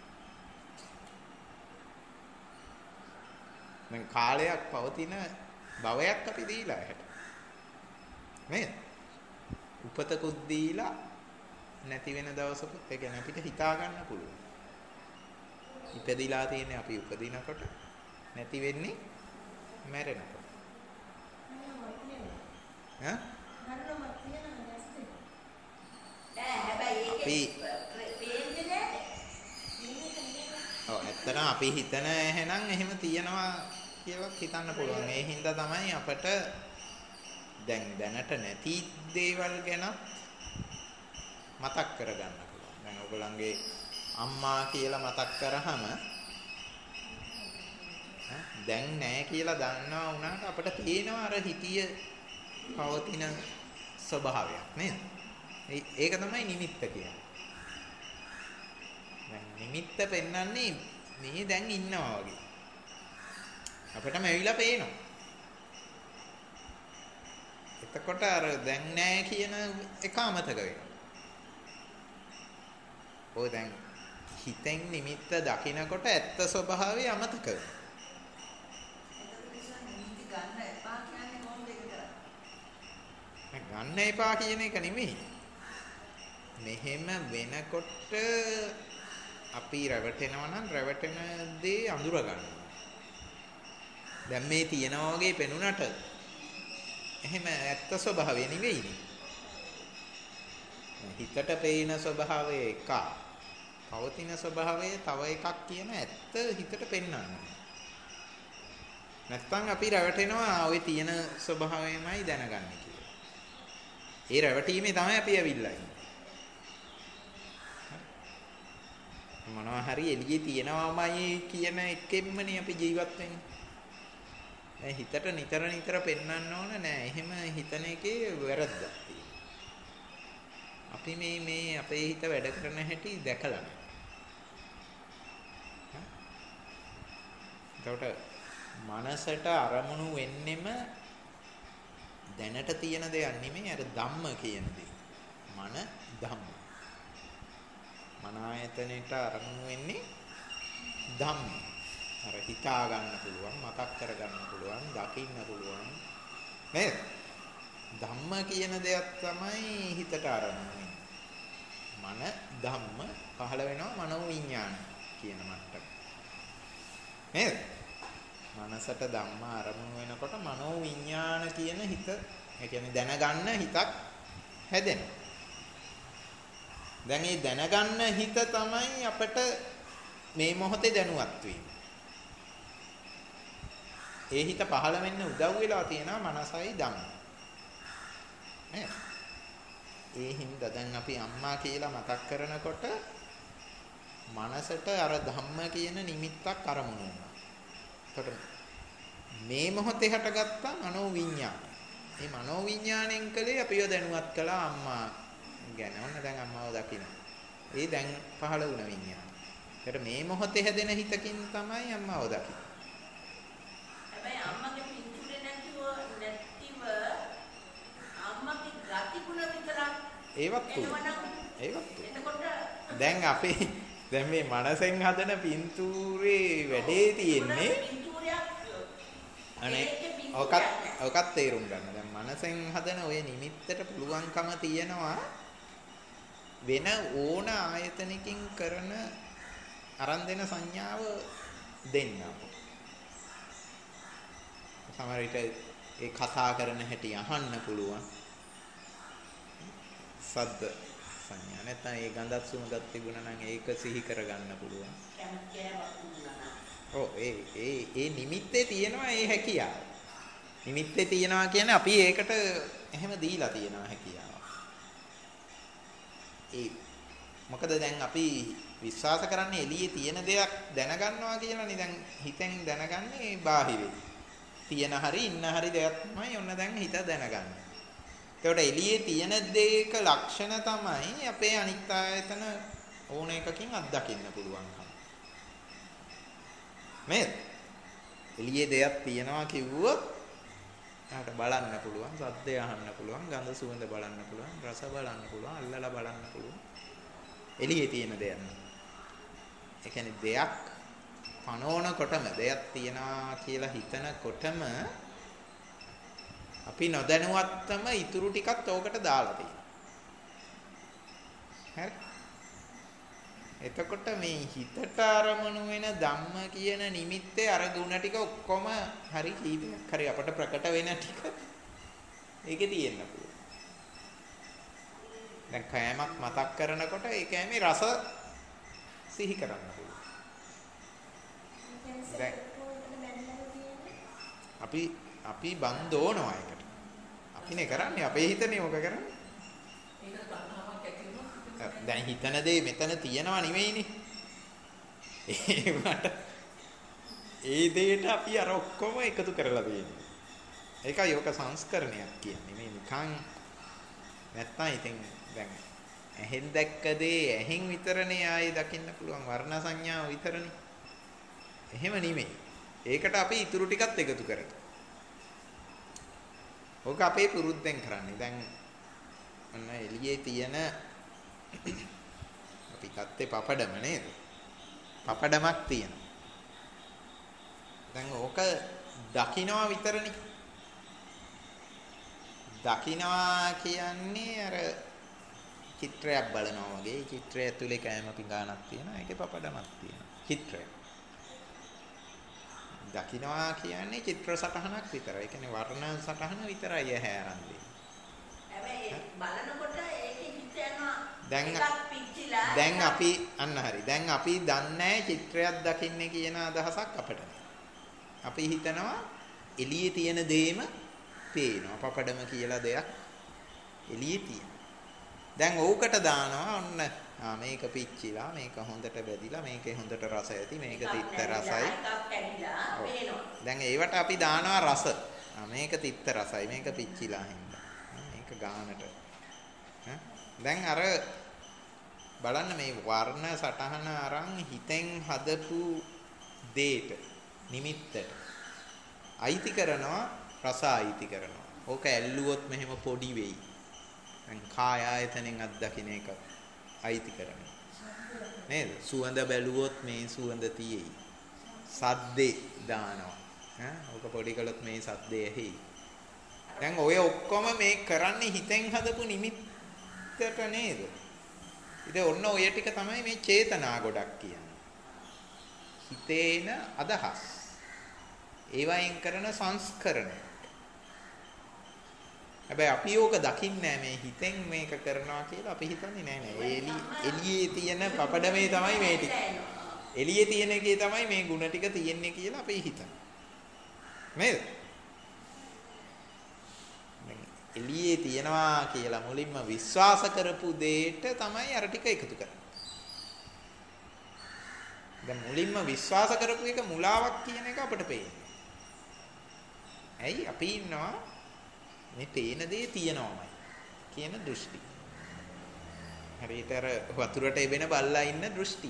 දැන් කාලයක් පවතින භවයක් අපි දීලා ඇහැට. නේද? උපතකුත් දීලා නැති වෙන දවසකුත් ඒ කියන්නේ අපිට හිතා ගන්න පුළුවන්. ඉපදිලා තියෙන්නේ අපි උපදිනකොට නැති වෙන්නේ මැරෙනකොට. ඈ? අපි ඔව් ඇත්තටම අපි හිතන එහෙනම් එහෙම තියනවා කියලා හිතන්න පුළුවන්. ඒ හින්දා තමයි අපට දැන් දැනට නැති දේවල් ගැන මතක් කරගන්න පුළුවන්. දැන් ඔයගොල්ලන්ගේ අම්මා කියලා මතක් කරාම දැන් නැහැ කියලා දන්නවා වුණාට අපිට පේනවා අර හිතිය පවතින ස්වභාවයක් නේද? ඒක තමයි නිමිත්ත කියන්නේ. දැන් නිමිත්ත පෙන්වන්නේ මේ දැන් ඉන්නවා වගේ. අපිටම ඇවිල්ලා පේනවා. එතකොට අර දැන් නැහැ කියන එක අමතක වෙනවා. ඔය දැන් හිතෙන් නිමිත්ත දකිනකොට ඇත්ත ස්වභාවය අමතක වෙනවා. ගන්න එපා කියන එක නෙමෙයි. මෙහෙම වෙනකොට අපි රැවටෙනවා නම් රැවටෙන දේ අඳුර ගන්නවා. දැන් මේ තියනවා වගේ පෙනුනට එහෙම ඇත්ත ස්වභාවය නෙවෙයිනේ. හිතට පේන ස්වභාවය එකක්. පවතින ස්වභාවය තව එකක් කියන ඇත්ත හිතට පෙන්වන්නේ. නැත්තම් අපි රැවටෙනවා ওই තියෙන ස්වභාවයමයි දැනගන්නේ කියලා. ඒ රැවටීමේ තමයි අපි ඇවිල්ලා ඉන්නේ. මොනවා හරි එළියේ තියෙනවාමයි කියන එකෙන්මනේ අපි ජීවත් වෙන්නේ. දැන් හිතට නිතර නිතර පෙන්වන්න ඕන නෑ. එහෙම හිතන එකේ වැරද්දක් තියෙනවා. අපි මේ මේ අපේ හිත වැඩ කරන හැටි දැකලා නෑ. එතකොට මනසට අරමුණු වෙන්නෙම දැනට තියෙන දෙයක් නෙමෙයි අර ධම්ම කියන දේ. මන ධම්ම. මන ආයතනෙට අරමුණු වෙන්නේ ධම්ම. අර හිතා ගන්න පුළුවන්, මතක් කර ගන්න පුළුවන්, දකින්න පුළුවන්. නේද? ධම්ම කියන දෙයක් තමයි හිතට අරමුණු වෙන්නේ. මන ධම්ම පහළ වෙනවා මනෝ විඥාන කියන මට්ටම. නේද? මනසට ධම්ම අරමුණු වෙනකොට මනෝ විඥාන කියන හිත, ඒ කියන්නේ දැනගන්න හිතක් හැදෙනවා. දැන් මේ දැනගන්න හිත තමයි අපිට මේ මොහොතේ දැනුවත් වීම. ඒ හිත පහළ වෙන්න උදව් වෙලා තියෙනවා මනසයි ධම්ම. නේද? ඒ හින්දා දැන් අපි අම්මා කියලා මතක් කරනකොට මනසට අර ධම්ම කියන නිමිත්තක් අරමුණු වෙනවා. එතකොට මේ මොහොතේ හටගත්ත මනෝ විඥාන. මේ මනෝ විඥාණයෙන් කලේ අපිව දැනුවත් කළා අම්මා ගැන. ඔන්න දැන් අම්මාව දකින්න. ඒ දැන් පහළ වුණ විඥාන. ඒකට මේ මොහොතේ හැදෙන හිතකින් තමයි අම්මාව දකින්නේ. හැබැයි අම්මගේ පිටුනේ නැතිව නැතිව අම්මගේ ගති ගුණ විතරක් ඒවත් ඒවත් එතකොට දැන් අපේ දැන් මේ මනසෙන් හදන පින්තූරේ වැඩේ තියෙන්නේ අනේ ඔකත් ඔකත් තේරුම් ගන්න. දැන් මනසෙන් හදන ඔය නිමිත්තට පුළුවන්කම තියනවා වෙන ඕන ආයතනකින් කරන අරන් දෙන සංඥාව දෙන්න. සමහර විට ඒ කතා කරන හැටි අහන්න පුළුවන්. සද්ද සංඥා නැත්නම් ඒ ගඳත් සුවඳත් තිබුණා නම් ඒක සිහි කරගන්න පුළුවන්. ඔව් ඒ ඒ ඒ නිමිත්තේ තියෙනවා ඒ හැකියාව. නිමිත්තේ තියෙනවා කියන්නේ අපි ඒකට එහෙම දීලා තියෙනවා හැකියාව. ඒ මොකද දැන් අපි විශ්වාස කරන්නේ එළියේ තියෙන දෙයක් දැනගන්නවා කියලානේ. දැන් හිතෙන් දැනගන්නේ බාහිරේ. තියෙන හරි ඉන්න හරි දෙයක් තමයි ඔන්න දැන් හිත දැනගන්නේ. ඒකට එළියේ තියෙන දේක ලක්ෂණ තමයි අපේ අනිත් ආයතන ඕන එකකින් අත්දකින්න පුළුවන්කම. මේ එළියේ දෙයක් තියනවා කිව්වොත් ආට බලන්න පුළුවන්, සද්දය අහන්න පුළුවන්, ගඳ සුවඳ බලන්න පුළුවන්, රස බලන්න පුළුවන්, අල්ලලා බලන්න පුළුවන්. එළියේ තියෙන දෙයක්. ඒ කියන්නේ දෙයක් පනෝනකොටම දෙයක් තියනවා කියලා හිතනකොටම අපි නොදැනුවත්වම ඉතුරු ටිකත් ඕකට දාලා තියෙනවා. හරි? එතකොට මේ හිතට අරමුණු වෙන ධම්ම කියන නිමිත්තේ අර ගුණ ටික ඔක්කොම හරි කීපයක් හරි අපට ප්‍රකට වෙන ටික ඒකේ තියෙන්න පුළුවන්. දැන් කෑමක් මතක් කරනකොට ඒ කෑමේ රස සිහි කරන්න පුළුවන්. දැන් අපි අපි බන්දෝනවා ඒකට. අපිනේ කරන්නේ අපේ හිතනේ මොක කරන්නේ. දැන් හිතන දේ මෙතන තියනවා නෙවෙයිනේ. ඒකට ඒ දෙයට අපි අර ඔක්කොම එකතු කරලා තියෙනවා. ඒකයි ඔක සංස්කරණයක් කියන්නේ. මේ නිකන් නැත්තම් ඉතින් දැන් ඇහෙන් දැක්ක දේ ඇහෙන් විතරනේ ආයේ දකින්න පුළුවන් වර්ණ සංඥාව විතරනේ. එහෙම නෙමෙයි. ඒකට අපි ඊටු ටිකත් එකතු කරනවා. ඕක අපේ පුරුද්දෙන් කරන්නේ. දැන් ඔන්න එළියේ තියෙන අපි ගත්තේ පපඩම නේද? පපඩමක් තියෙනවා. දැන් ඕක දකින්නවා විතරනේ. දකින්නවා කියන්නේ අර චිත්‍රයක් බලනවා වගේ. චිත්‍රය ඇතුලේ කැම පිඟානක් තියෙනවා. ඒකේ පපඩමක් තියෙනවා. චිත්‍රය. දකින්නවා කියන්නේ චිත්‍ර සටහනක් විතරයි. ඒ කියන්නේ වර්ණ සටහන විතරයි ඇහැ ආරම්භය. හැබැයි බලනකොට ඒකේ හිත යනවා. දැන් දැන් අපි අන්න හරි. දැන් අපි දන්නේ චිත්‍රයක් දකින්නේ කියන අදහසක් අපිට. අපි හිතනවා එළියේ තියෙන දේම පේනවා. පපඩම කියලා දෙයක් එළියේ තියෙනවා. දැන් ඕකට දානවා ඔන්න ආ මේක පිච්චිලා මේක හොඳට බැදිලා මේකේ හොඳට රස ඇති මේක තිත්ත රසයි. දැන් ඒවට අපි දානවා රස. ආ මේක තිත්ත රසයි මේක පිච්චිලා හින්දා. මේක ගානට. දැන් අර බලන්න මේ වර්ණ සටහන අරන් හිතෙන් හදපු දෙයට නිමිත්තට අයිති කරනවා රස අයිති කරනවා. ඕක ඇල්ලුවොත් මෙහෙම පොඩි වෙයි. දැන් කාය ආයතනෙන් අත්දකින්න එක අයිති කරනවා. නේද? සුවඳ බැලුවොත් මේ සුවඳ තියෙයි. සද්දේ දානවා. ඈ ඕක පොඩි කළොත් මේ සද්දේ ඇහි. දැන් ඔය ඔක්කොම මේ කරන්නේ හිතෙන් හදපු නිමිත්තට නේද? ඉතින් ඔන්න ඔය ටික තමයි මේ චේතනා ගොඩක් කියන්නේ. හිතේන අදහස්. ඒවයින් කරන සංස්කරණය. හැබැයි අපි ඕක දකින්නේ මේ හිතෙන් මේක කරනවා කියලා අපි හිතන්නේ නෑ නෑ. එළි එළියේ තියෙන පපඩමේ තමයි මේ ටික. එළියේ තියෙන එකේ තමයි මේ ಗುಣ ටික තියෙන්නේ කියලා අපි හිතනවා. නේද? එළියේ තියනවා කියලා මුලින්ම විශ්වාස කරපු දෙයට තමයි අර ටික එකතු කරන්නේ. දැන් මුලින්ම විශ්වාස කරපු එක මුලාවක් කියන එක අපිට පේන්නේ. ඇයි අපි ඉන්නවා මේ පේන දේ තියනවාමයි කියන දෘෂ්ටි. හරියට අර වතුරට එබෙන බල්ලා ඉන්න දෘෂ්ටි.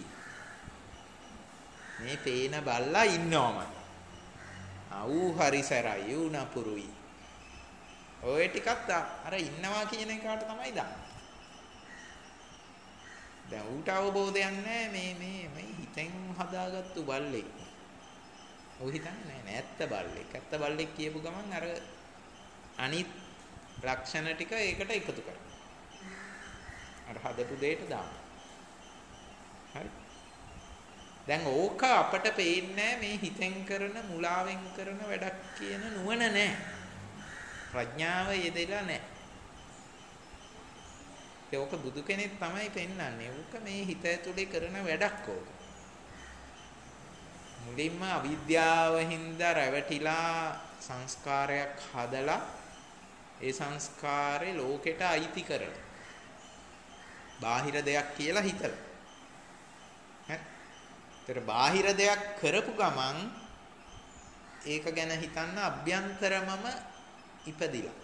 මේ පේන බල්ලා ඉන්නවමයි. ආ හරි සරයි ඌ නපුරුයි. ඔය ටිකත් අර ඉන්නවා කියන එකට තමයි දාන්නේ. දැන් ඌට අවබෝධයක් නැහැ මේ මේ මේ හිතෙන් හදාගත්තු බල්ලෙක්. ඌ හිතන්නේ නෑ නෑ ඇත්ත බල්ලෙක්. ඇත්ත බල්ලෙක් කියපු ගමන් අර අනිත් ලක්ෂණ ටික ඒකට එකතු කරනවා. අර හදපු දෙයට දානවා. හරි. දැන් ඕක අපට පේන්නේ මේ හිතෙන් කරන මුලාවෙන් කරන වැඩක් කියන නුවණ නෑ. ප්‍රඥාව යෙදෙලා නැහැ. ඒක බුදු කෙනෙක් තමයි පෙන්වන්නේ. ඕක මේ හිත ඇතුලේ කරන වැඩක් ඕක. මුලින්ම අවිද්‍යාව හින්දා රැවටිලා සංස්කාරයක් හදලා ඒ සංස්කාරේ ලෝකෙට අයිති කරලා. බාහිර දෙයක් කියලා හිතලා. හරි. ඒතර බාහිර දෙයක් කරපු ගමන් ඒක ගැන හිතන්න අභ්‍යන්තරමම ඉපදිලා.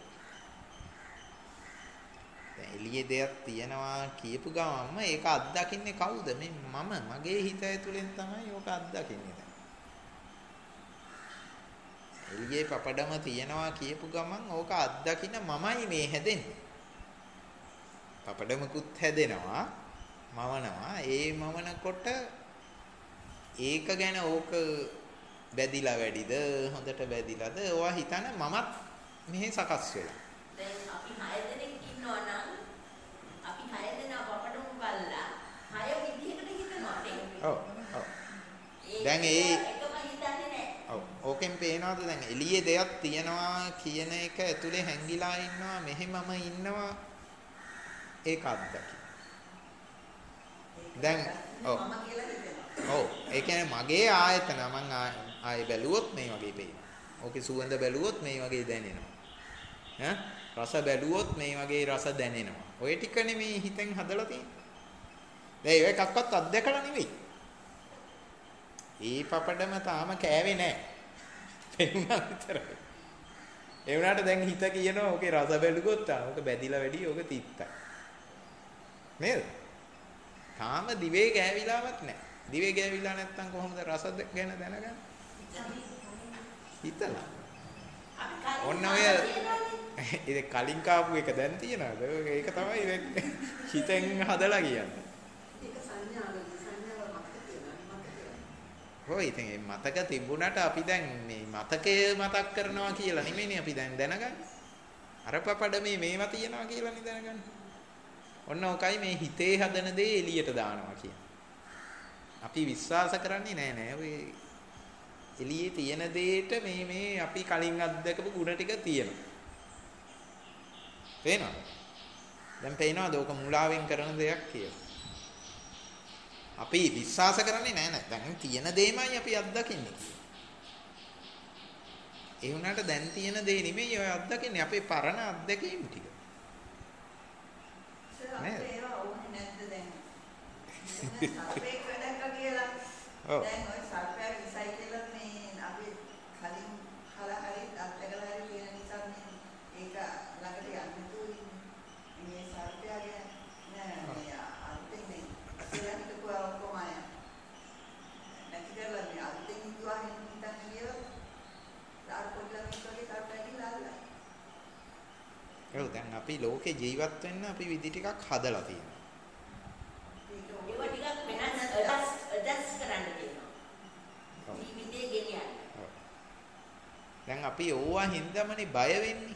දැන් එළියේ දෙයක් තියනවා කියපු ගමන්ම ඒක අත්දකින්නේ කවුද? මේ මම මගේ හිත ඇතුලෙන් තමයි ඕක අත්දකින්නේ දැන්. එළියේ පපඩම තියනවා කියපු ගමන් ඕක අත්දකින්න මමයි මේ හැදෙන්නේ. පපඩමකුත් හැදෙනවා මවනවා. ඒ මවනකොට ඒක ගැන ඕක බැදිලා වැඩිද හොඳට බැදිලාද ඔයා හිතන මමත් මෙහෙ සකස් වෙලා. දැන් අපි හය දෙනෙක් ඉන්නවා නම් අපි හය දෙනා අපටම බලලා හය විදිහකට හිතනවා නේ. ඔව් ඔව්. දැන් ඒ එකම හිතන්නේ නැහැ. ඔව් ඕකෙන් පේනවාද දැන් එළියේ දෙයක් තියනවා කියන එක ඇතුලේ හැංගිලා ඉන්නවා මෙහෙමම ඉන්නවා ඒක අත්දකි. දැන් ඔව් මම කියලා හිතෙනවා. ඔව් ඒ කියන්නේ මගේ ආයතන මං ආයේ බැලුවොත් මේ වගේ පේනවා. ඕකේ සුවඳ බැලුවොත් මේ වගේ දැනෙනවා. ඈ රස බැලුවොත් මේ වගේ රස දැනෙනවා. ඔය ටිකනේ මේ හිතෙන් හදලා තියෙන්නේ. දැන් ඒක එකක්වත් අත්දැකලා නෙවෙයි. ඒ පපඩම තාම කෑවේ නැහැ. පෙන්නා විතරයි. ඒ වුණාට දැන් හිත කියනවා ඕකේ රස බැලුවොත් ආ ඕක බැදිලා වැඩි ඕක තිත්තයි. නේද? තාම දිවේ ගෑවිලාවත් නැහැ. දිවේ ගෑවිලා නැත්තම් කොහොමද රස ගැන දැනගන්නේ? හිතලා. ඔන්න ඔය ඉතින් කලින් කාපු එක දැන් තියනවාද? ඒක තමයි හිතෙන් හදලා කියන්නේ. ඒක සංඥාවල සංඥාවල මතක තියෙනවා මතක තියෙනවා. ඔය ඉතින් මතක තිබුණාට අපි දැන් මේ මතකය මතක් කරනවා කියලා නෙමෙයිනේ අපි දැන් දැනගන්නේ. අර පපඩ මේ මේවා තියනවා කියලා නේ දැනගන්නේ. ඔන්න ඔකයි මේ හිතේ හදන දේ එළියට දානවා කියන්නේ. අපි විශ්වාස කරන්නේ නෑ නෑ ඔය එළියේ තියෙන දෙයට මේ මේ අපි කලින් අත්දකපු ಗುಣ ටික තියෙනවා. පේනවද? දැන් පේනවද ඕක මුලාවෙන් කරන දෙයක් කියලා? අපි විශ්වාස කරන්නේ නෑ නෑ දැන් තියෙන දෙයමයි අපි අත්දකින්නේ. ඒ වුණාට දැන් තියෙන දේ නෙමෙයි ඔය අත්දකින්නේ අපේ පරණ අත්දැකීම් ටික. නේද? ඒවා ඕනේ නැද්ද දැන්? සර්පේක් වැඩක් කියලා. දැන් ඔය සර්පයා විසයි කියලා මේ අපි කලින් කලා හරි අත්දකලා හරි කියන නිසා මේ ඒක ළඟට යන්න තුයි. මේ සර්පයාගේ නෑ මේ අන්තිම මේ ඉස්සරහට කොහොම ඔක්කොම ආය. නැති කරලා මේ අන්තිම ඉතුවා හින්දා කියලා සාර පොඩ්ඩක් වගේ සර්පයා කියලා. ඔව් දැන් අපි ලෝකේ ජීවත් වෙන්න අපි විදි ටිකක් හදලා තියෙනවා. ඒවා ටිකක් වෙනස් අදස් අදස් කරන්න තියෙනවා. ජීවිතේ ගෙනියන්න. දැන් අපි ඕවා හින්දාමනේ බය වෙන්නේ.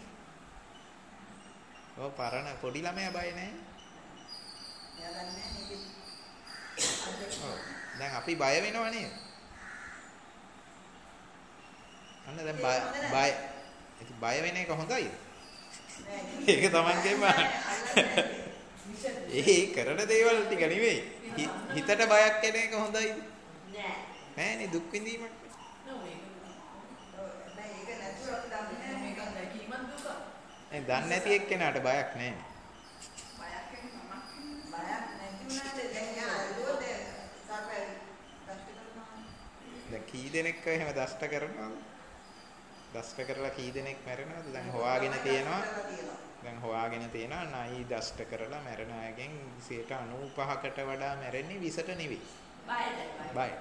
ඔව් පරණ පොඩි ළමයා බය නැහැ. එයා දන්නේ නේද? දැන් අපි බය වෙනව නේද? අන්න දැන් බය බය ඉතින් බය වෙන එක හොඳයිද? ඒක තමන්ගේම ඒ කරන දේවල් ටික නෙවෙයි. හිතට බයක් එන එක හොඳයිද? නෑ. නෑනේ දුක් විඳීමක්. ඒ දන්නේ නැති එක්කෙනාට බයක් නෑනේ. බයක් එන්නේ මම බයක් නැති වුණාද දැන් යා අල්ලුවද සර්පය දෂ්ට කරනවා. දැන් කී දෙනෙක් එහෙම දෂ්ට කරනවද? දෂ්ට කරලා කී දෙනෙක් මැරෙනවද? දැන් හොයාගෙන තියෙනවා. දැන් හොයාගෙන තියෙනවා නයි දෂ්ට කරලා මැරෙන අයගෙන් ninety-ninety-five කට වඩා මැරෙන්නේ විසට නෙවෙයි. බයද? බය.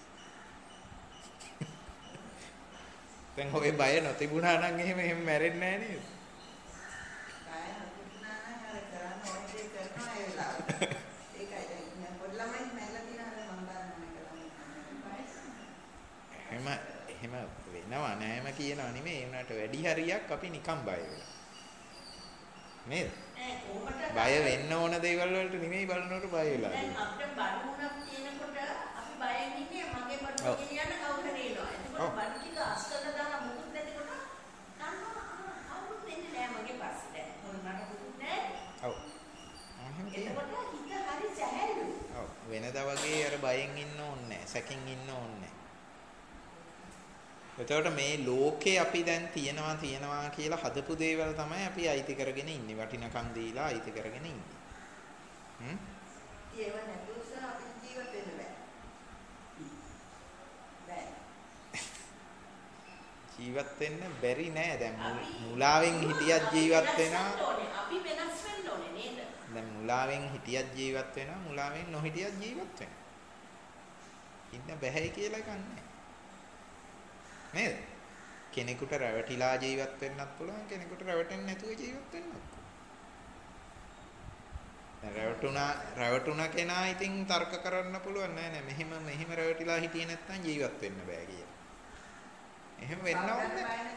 දැන් ඔය බය නොතිබුණා නම් එහෙම එහෙම මැරෙන්නේ නැහැ නේද? බය නොතිබුණා නම් අර කරන්න ඕනේ කරනවා ඒ වෙලාවට. ඒකයි දැන් පොඩි ළමයි මැරලා තියෙනවා මම දන්නවා ඒක ළමයි. එහෙම එහෙම වෙනව නෑම කියනවා නෙමෙයි ඒ උනාට වැඩි හරියක් අපි නිකන් බය වෙලා. නේද? බය වෙන්න ඕන දේවල් වලට නෙමෙයි බලනකොට බය වෙලා. දැන් අපිට බඩුණක් තියෙනකොට අපි බයෙන් ඉන්නේ මගේ බඩුව ගෙනියන්න කවුරු හරි එනවා. එතකොට බඩු ටික අස්කරලා දාලා මුකුත් නැතිකොට කනවා කවුරුත් එන්නේ නෑ මගේ පස්සේ. දැන් මට මුකුත් නෑ. ඔව්. එතකොට හිත හරි සැහැල්ලු. ඔව් වෙනදා වගේ අර බයෙන් ඉන්න ඕනේ නෑ. සැකින් ඉන්න ඕනේ නෑ. එතකොට මේ ලෝකේ අපි දැන් තියනවා තියනවා කියලා හදපු දේවල් තමයි අපි අයිති කරගෙන ඉන්නේ. වටිනකම් දීලා අයිති කරගෙන ඉන්නේ. හ්ම්? ඒව නැතුව අපි ජීවත් වෙන්න බෑ. බෑ. ජීවත් වෙන්න බැරි නෑ. දැන් මුලාවෙන් හිටියත් ජීවත් වෙනවා. අපි වෙනස් වෙන්න ඕනේ නේද? දැන් මුලාවෙන් හිටියත් ජීවත් වෙනවා. මුලාවෙන් නොහිටියත් ජීවත් වෙනවා. ඉන්න බැහැයි කියලා එකක් නෑ. නේද? කෙනෙකුට රැවටිලා ජීවත් වෙන්නත් පුළුවන් කෙනෙකුට රැවටෙන්නේ නැතුව ජීවත් වෙන්නත් පුළුවන්. දැන් රැවටුණා රැවටුණා කෙනා ඉතින් තර්ක කරන්න පුළුවන් නෑ නෑ මෙහෙම මෙහෙම රැවටිලා හිටියේ නැත්නම් ජීවත් වෙන්න බෑ කියලා. එහෙම වෙන්න ඕනේ නෑ.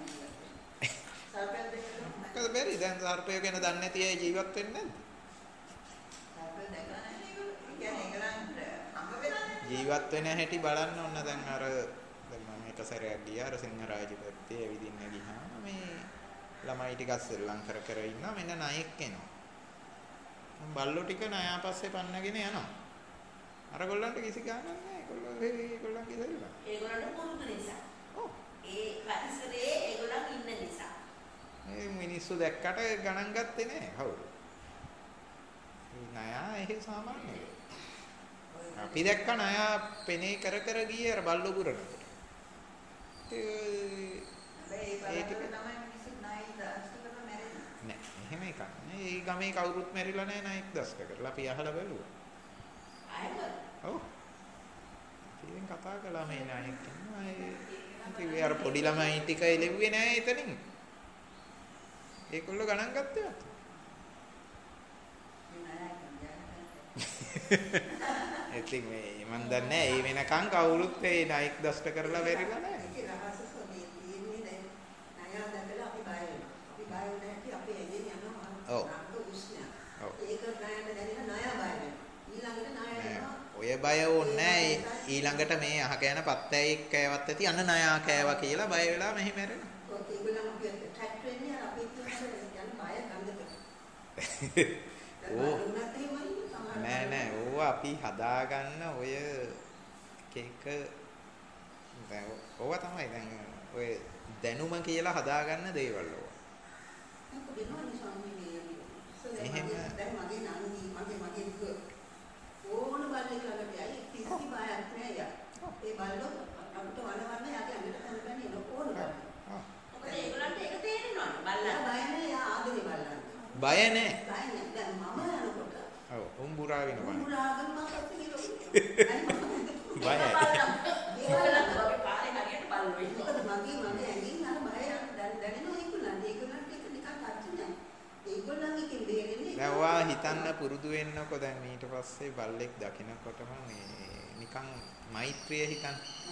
මොකද බැරි දැන් සර්පය ගැන දන්නේ නැති අය ජීවත් වෙන්නේ නැද්ද? සර්පය දැකලා නැහැ ඒගොල්ලෝ. ඒ කියන්නේ ඒගොල්ලන් හම්බ වෙලානේ. ජීවත් වෙන හැටි බලන්න ඕන දැන් අර එක සැරයක් ගියා අර සිංහරාජ පැත්තේ ඇවිදින්න ගියාම මේ ළමයි ටික සෙල්ලම් කර කර ඉන්නවා මෙන්න නායෙක් එනවා. බල්ලෝ ටික නායා පස්සේ පන්නගෙන යනවා. අර ගොල්ලන්ට කිසි ගාණක් නැහැ. ඒගොල්ලෝ ඒගොල්ලන්ගේ සෙල්ලම්. ඒගොල්ලන්ට පුරුදු නිසා. ඔව්. ඒ පරිසරයේ ඒගොල්ලන් ඉන්න නිසා. මේ මිනිස්සු දැක්කට ගණන් ගත්තේ නැහැ. කවුරු? මේ නායා එහෙ සාමාන්‍යයි. අපි දැක්ක නායා පෙනේ කර කර ගියේ අර බල්ලෝ පුරනකොට. ඒ බලකට තමයි ගමේ කවුරුත් මැරිලා නැහැ නායක දෂ්ට කරලා අපි අහලා බැලුවා. අයව. ඔව්. ඉතින් කතා කළා මේ නායක කෙනා ඒ ඉතින් ඒ අර පොඩි ළමයි ටික එළෙව්වේ නැහැ එතනින්. ඒගොල්ලෝ ගණන් ගත්තා. ඉතින් මේ මන් දන්නේ ඒ වෙනකන් කවුරුත් ඒ නායක දෂ්ට කරලා බැරිලා නැහැ. ඒකේ රහස මේ තියෙන්නේ නෑ. නයා දැකලා අපි බය වෙනවා. අපි බය නැති අපි එන්නේ යනවා. ඔව්. උස්න. ඔව්. ඒක නයට දැනෙන නයා බය වෙනවා. ඊළඟට නයා වෙනවා. ඔය බය ඕනේ ඊළඟට මේ අහක යන පත්තෑයෙක් කෑවත් ඇති අන්න නයා කෑවා කියලා බය වෙලා මෙහි මැරෙනවා. ඔව් ඒගොල්ලන් අපි ට්‍රැක් වෙන්නේ අර අපි කියන යන බය ගන්දක. ඕ නෑ නෑ ඕව අපි හදාගන්න ඔය එක දැන් ඕව තමයි දැන් ඔය දැනුම කියලා හදාගන්න දේවල් ඕව. එහෙම දැන් මගේ නංගි මගේ මගේ දුව ඕන බල්ලෙක් ළඟට යයි කිසි බයක් නෑ යා. ඒ බල්ලෝ අපිට වනවන්න යාගේ අඟට තනගන්නේ ඕන බල්ලෝ. මොකද ඒගොල්ලන්ට ඒක තේරෙනවනේ බල්ලා. බය නෑ යා ආදරේ බල්ලන්ට. බය නෑ. බය නෑ. දැන් මම යනකොට ඔව් උඹුරා වෙනවා. උඹුරාගෙන මම පැත්තේ ගිහලා බයයි. ඒගොල්ලන්ට වගේ පාරේ හරියට බල්ලෝ ඉන්නවා. මොකද මගේ මගේ ඇඟින් අර බය දැනෙනවා ඒගොල්ලන්ට. ඒගොල්ලන්ට ඒක නිකන් තාක්ෂි නෑ. ඒගොල්ලන්ගේ දෙන්නේ දැන් ඔයා හිතන්න පුරුදු වෙන්නකො දැන් ඊට පස්සේ බල්ලෙක් දකින්නකොටම මේ නිකන් මෛත්‍රිය හිතන්න.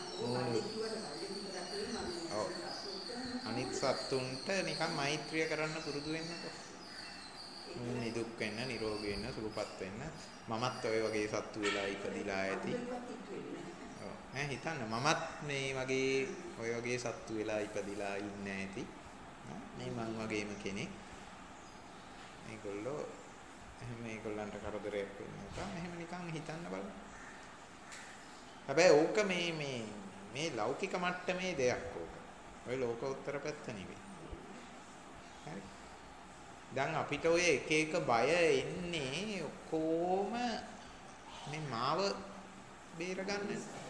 ඔව්. අනිත් සත්තුන්ට නිකන් මෛත්‍රිය කරන්න පුරුදු වෙන්නකො. නිදුක් වෙන්න, නිරෝගී වෙන්න, සුවපත් වෙන්න. මමත් ඔය වගේ සත්තු වෙලා ඉපදිලා ඇති. ඔව්. ඈ හිතන්න මමත් මේ වගේ ඔය වගේ සත්තු වෙලා ඉපදිලා ඉන්න ඇති. මේ මං වගේම කෙනෙක්. මේගොල්ලෝ එහෙම මේගොල්ලන්ට කරදරයක් වෙන්නේ නැත්නම් එහෙම නිකන් හිතන්න බලන්න. හැබැයි ඕක මේ මේ මේ ලෞකික මට්ටමේ දෙයක් ඕක. ඔය ලෝකෝත්තර පැත්ත නෙවෙයි. හරි. දැන් අපිට ඔය එක එක බය එන්නේ ඔක්කොම මේ මාව බේරගන්න.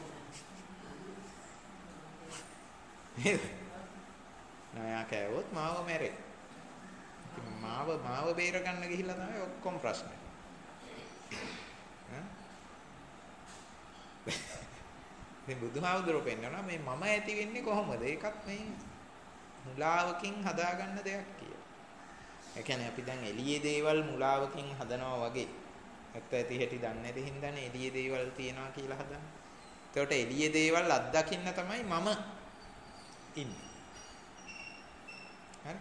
නේද? නයා කෑවොත් මාව මැරේ. මාව මාව බේර ගන්න ගිහිල්ලා තමයි ඔක්කොම ප්‍රශ්න. ඈ? මේ බුදුහාමුදුරුවෝ පෙන්නනවා මේ මම ඇති වෙන්නේ කොහොමද? ඒකත් මේ මුලාවකින් හදාගන්න දෙයක් කියලා. ඒ කියන්නේ අපි දැන් එළියේ දේවල් මුලාවකින් හදනවා වගේ. ඇත්ත ඇති හැටි දන්නේ නැති හින්දානේ එළියේ දේවල් තියනවා කියලා හදන්නේ. ඒකට එළියේ දේවල් අත්දකින්න තමයි මම ඉන්නේ. හරි?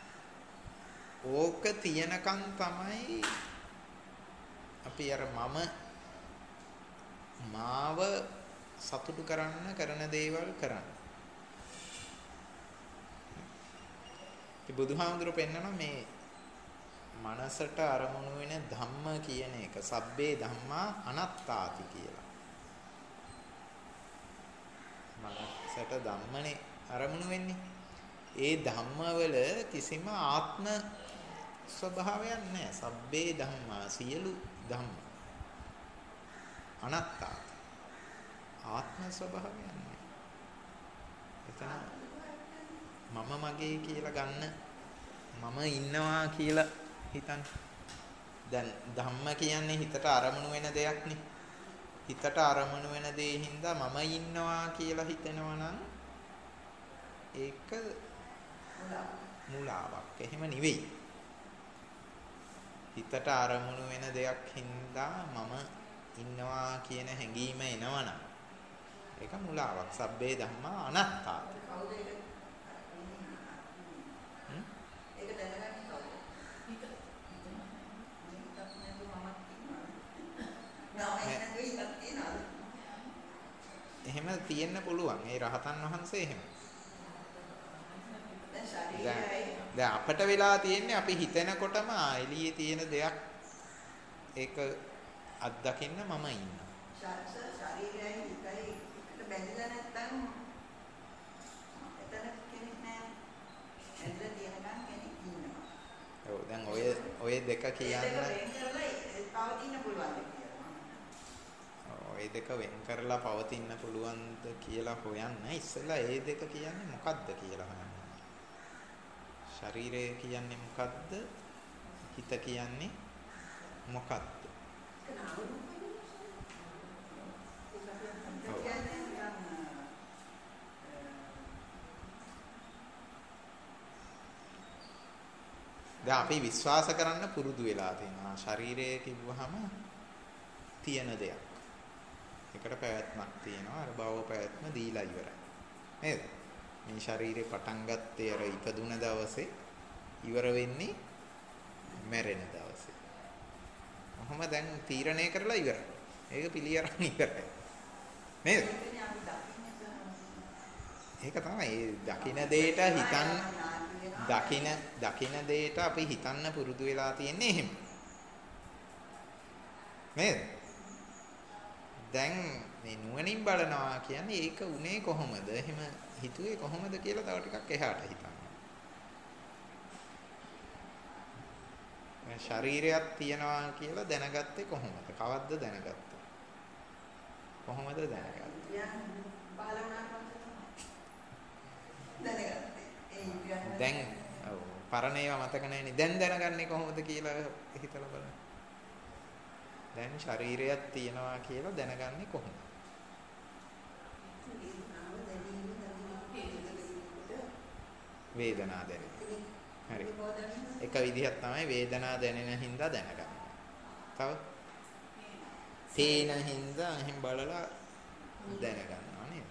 ඕක තියනකන් තමයි අපි අර මම මාව සතුටු කරන්න කරන දේවල් කරන්නේ. ඉතින් බුදුහාමුදුරුවෝ පෙන්නනවා මේ මනසට අරමුණු වෙන ධම්ම කියන එක සබ්බේ ධම්මා අනාත්තාති කියලා. මනසට ධම්මනේ අරමුණු වෙන්නේ. ඒ ධම්මවල කිසිම ආත්ම ස්වභාවයක් නැහැ. සබ්බේ ධම්මා සියලු ධම්ම අනාත්තා ආත්ම ස්වභාවයක් නැහැ. එතන මම මගේ කියලා ගන්න මම ඉන්නවා කියලා හිතන්න. දැන් ධම්ම කියන්නේ හිතට අරමුණු වෙන දෙයක් නේ. හිතට අරමුණු වෙන දේ හින්දා මම ඉන්නවා කියලා හිතෙනවා නම් ඒක මුලාවක්. එහෙම නෙවෙයි. හිතට අරමුණු වෙන දෙයක් හින්දා මම ඉන්නවා කියන හැඟීම එනවනම් ඒක මුලාවක්. සබ්බේ ධම්මා අනාත්තාති. කවුද ඒක? හ්ම්? ඒක දැනගන්නේ කවුද? හිත. එහෙම තියෙන්න පුළුවන්. ඒ රහතන් වහන්සේ එහෙම. දැන් අපට වෙලා තියෙන්නේ අපි හිතනකොටම එළියේ තියෙන දෙයක් ඒක අත්දකින්න මම ඉන්නවා. ශරීරයයි හිතයි එකට බැඳලා නැත්නම් එතන කෙනෙක් නෑ. එතන තියෙනකන් කෙනෙක් ඉන්නවා. ඔව් දැන් ඔය ඔය දෙක කියන්න පවතින්න පුළුවන් කියලා. ඔය දෙක වෙන් කරලා පවතින්න පුළුවන්ද කියලා හොයන්න ඉස්සෙල්ලා ඒ දෙක කියන්නේ මොකක්ද කියලා හොයන්න. ශරීරය කියන්නේ මොකද්ද? හිත කියන්නේ මොකක්ද? දැන් අපි විශ්වාස කරන්න පුරුදු වෙලා තියෙනවා ශරීරය කිව්වහම තියෙන දෙයක්. ඒකට පැවැත්මක් තියෙනවා. අර භව පැවැත්ම දීලා ඉවරයි. නේද? මේ ශරීරේ පටන් ගත්තේ අර ඉපදුන දවසේ ඉවර වෙන්නේ මැරෙන දවසේ. කොහොම දැන් තීරණය කරලා ඉවරයි. ඒක පිළියරන් ඉවරයි. නේද? ඒක තමයි. ඒ දකින දෙයට හිතන් දකින දකින දෙයට අපි හිතන්න පුරුදු වෙලා තියෙන්නේ එහෙම. නේද? දැන් මේ නුවණින් බලනවා කියන්නේ ඒක උනේ කොහොමද? එහෙම හිතුවේ කොහොමද කියලා තව ටිකක් එහාට හිතන්න. මේ ශරීරයක් තියනවා කියලා දැනගත්තේ කොහොමද? කවද්ද දැනගත්තේ? කොහොමද දැනගත්තේ? දැන් ඔව් පරණ ඒවා මතක නැහෙනේ. දැන් දැනගන්නේ කොහොමද කියලා හිතලා බලන්න. දැන් ශරීරයක් තියනවා කියලා දැනගන්නේ කොහොමද? වේදනාව දැනෙන. හරි. එක විදිහක් තමයි වේදනාව දැනෙන හින්දා දැනගන්න. තව තේන හින්දා එහෙන් බලලා දැනගන්නවා නේද?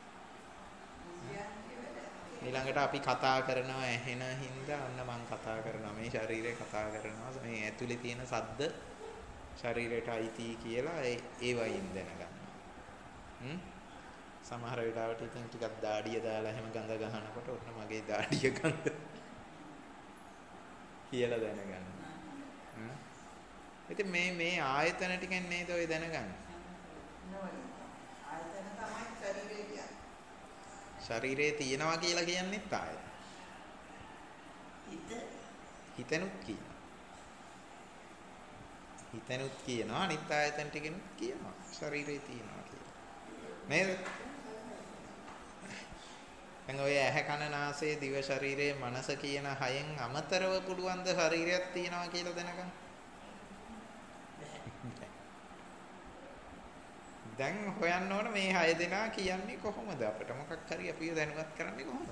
ඊළඟට අපි කතා කරනවා ඇහෙන හින්දා අන්න මම කතා කරනවා මේ ශරීරය කතා කරනවා මේ ඇතුලේ තියෙන සද්ද ශරීරයට අයිති කියලා ඒ ඒ වයින් දැනගන්නවා. හ්ම් සමහර වෙලාවට ඉතින් ටිකක් දාඩිය දාලා එහෙම ගඳ ගහනකොට ඔන්න මගේ දාඩිය ගඳ කියලා දැනගන්නවා. හ්ම් ඉතින් මේ මේ ආයතන ටිකෙන් නේද ඔය දැනගන්නේ? ආයතන තමයි ශරීරය කියන්නේ. ශරීරයේ තියනවා කියලා කියන්නේත් ආයතන. හිත හිතනුත් කියනවා. හිතනුත් කියනවා අනිත් ආයතන ටිකෙනුත් කියනවා ශරීරයේ තියනවා කියලා. නේද? දැන් ඔය ඇහැ කන නාසය දිව ශරීරයේ මනස කියන හයෙන් අමතරව පුළුවන් ද ශරීරයක් තියනවා කියලා දැනගන්න? දැන් හොයන්න ඕන මේ හය දෙනා කියන්නේ කොහොමද අපිට මොකක් හරි අපිව දැනුවත් කරන්නේ කොහොමද?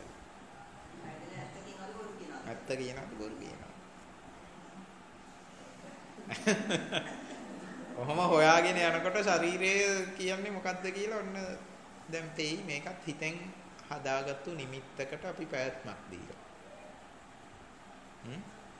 ඇත්ත කියනවාද බොරු කියනවාද? කොහොම හොයාගෙන යනකොට ශරීරය කියන්නේ මොකක්ද කියලා ඔන්න දැන් තේයි මේකත් හිතෙන් හදාගත්තු නිමිත්තකට අපි පැවැත්මක් දීලා. හ්ම්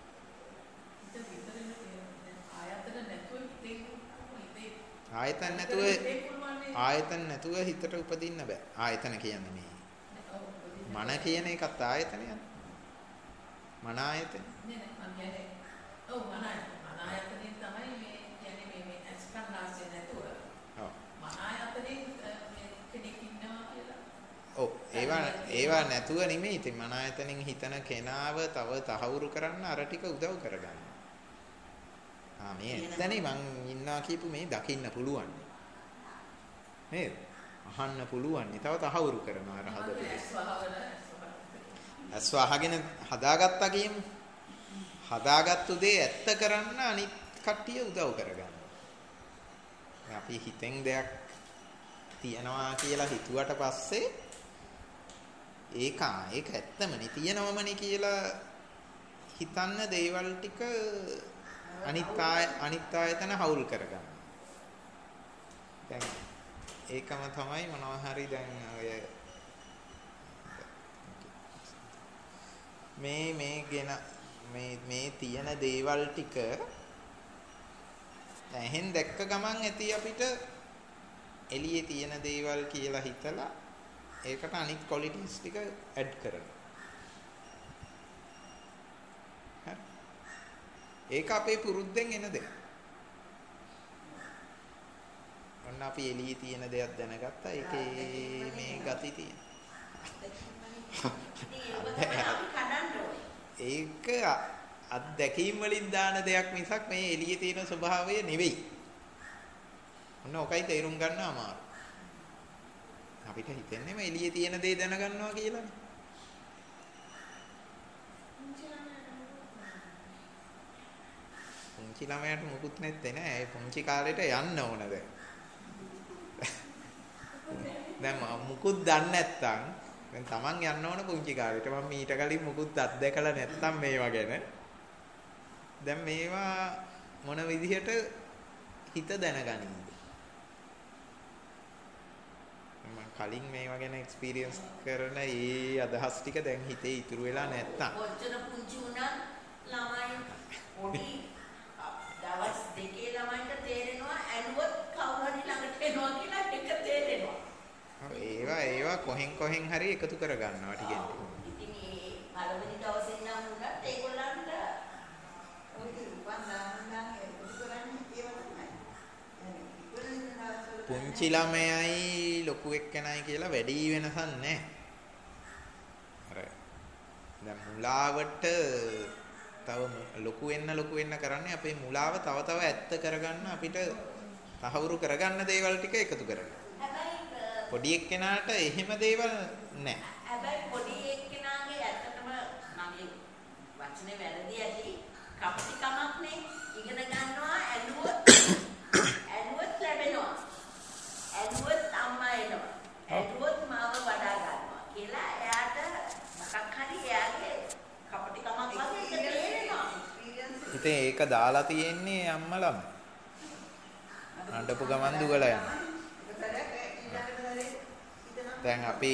ආයතන නැතුව ආයතන නැතුව හිතට උපදින්න බෑ. ආයතන කියන්නේ මේ මන කියන එකත් ආයතනයක්. මන ආයතන. නේ නේ මම කියන්නේ ඔව් මන ආයතන. මන ආයතනෙන් තමයි මේ කියන්නේ මේ මේ එක්ස්ප්ලානේෂන් නැතුව. ඔව්. මන ආයතනෙන් මේ කෙනෙක් ඉන්නවා කියලා. ඔව් ඒවා ඒවා නැතුව නෙමෙයි. ඉතින් මන ආයතනෙන් හිතන කෙනාව තව තහවුරු කරන්න අර ටික උදව් කරගන්න. ආ මේ එතනයි මං ඉන්නවා කියපු මේ දකින්න පුළුවන්. නේද? අහන්න පුළුවන්. තව තහවුරු කරනවා අර හදපු. අස්වහගෙන හදාගත්තා කියමු. හදාගත්තු දේ ඇත්ත කරන්න අනිත් කට්ටිය උදව් කරගන්න. අපි හිතෙන් දෙයක් තියනවා කියලා හිතුවට පස්සේ ඒක ඒක ඇත්තමනේ තියනවමනේ කියලා හිතන්න දේවල් ටික අනිත් ආය අනිත් ආයතන හවුල් කරගන්න. දැන් ඒකම තමයි මොනවා හරි දැන් ඔය මේ මේ ගෙන මේ මේ තියෙන දේවල් ටික දැන් දැක්ක ගමන් ඇති අපිට එළියේ තියෙන දේවල් කියලා හිතලා ඒකට අනිත් ක්වොලිටිස් ටික ඇඩ් කරනවා. ඒක අපේ පුරුද්දෙන් එන දෙයක්. ඔන්න අපි එළියේ තියෙන දෙයක් දැනගත්තා. ඒකේ මේ ගති තියෙන. ඒක අත්දැකීම් වලින් දාන දෙයක් මිසක් මේ එළියේ තියෙන ස්වභාවය නෙවෙයි. ඔන්න ඔකයි තේරුම් ගන්න අමාරු. අපිට හිතෙන්නේම එළියේ තියෙන දේ දැනගන්නවා කියලානේ. පුංචි ළමයාට මුකුත් නැත්තේ නෑ. ඒ පුංචි කාලේට යන්න ඕන දැන්. දැන් මුකුත් දන්නේ නැත්තම් දැන් Taman යන්න ඕන පුංචි කාලේට. මම ඊට කලින් මුකුත් අත්දැකලා නැත්තම් මේවා ගැන. දැන් මේවා මොන විදිහට හිත දැනගනින්ද? මම කලින් මේවා ගැන එක්ස්පීරියන්ස් කරන ඒ අදහස් ටික දැන් හිතේ ඉතුරු වෙලා නැත්තම්. ඔච්චර පුංචි උනා ළමයි පොඩි දවස් දෙකේ ළමයින්ට තේරෙනවා ඇනුවත් කවුරු හරි ළඟට එනවා කියලා එක තේරෙනවා. ඒවා ඒවා කොහෙන් කොහෙන් හරි එකතු කර ගන්නවා ටිකෙන්. ඉතින් මේ පළවෙනි දවසේ නම් උනත් ඒගොල්ලන්ට ඔය රූපන් දාන්න එකතු කරන්නේ ඒව තමයි. පුංචි ළමයයි ලොකු එක්කෙනයි කියලා වැඩි වෙනසක් නැහැ. අර දැන් මුලාවට තව ලොකු වෙන්න ලොකු වෙන්න කරන්නේ අපේ මුලාව තව තව ඇත්ත කරගන්න අපිට තහවුරු කරගන්න දේවල් ටික එකතු කරගන්න. පොඩි එක්කෙනාට එහෙම දේවල් නැහැ. හැබැයි පොඩි එක්කෙනාගේ ඇත්තටම මගේ වචනේ වැරදි ඇති කපටිකමක් නේ ඉගෙන ගන්නවා ඇනුවත් ඇනුවත් ලැබෙනවා. ඇනුවත් අම්මා එනවා. ඇනුවත් මාව වඩා ගන්නවා කියලා එයාට මොකක් හරි එයාගේ කපටිකමක් වගේ තේරෙනවා. ඉතින් ඒක දාලා තියෙන්නේ අම්මලම. අඬපු ගමන් දුවලා යනවා. දැන් අපි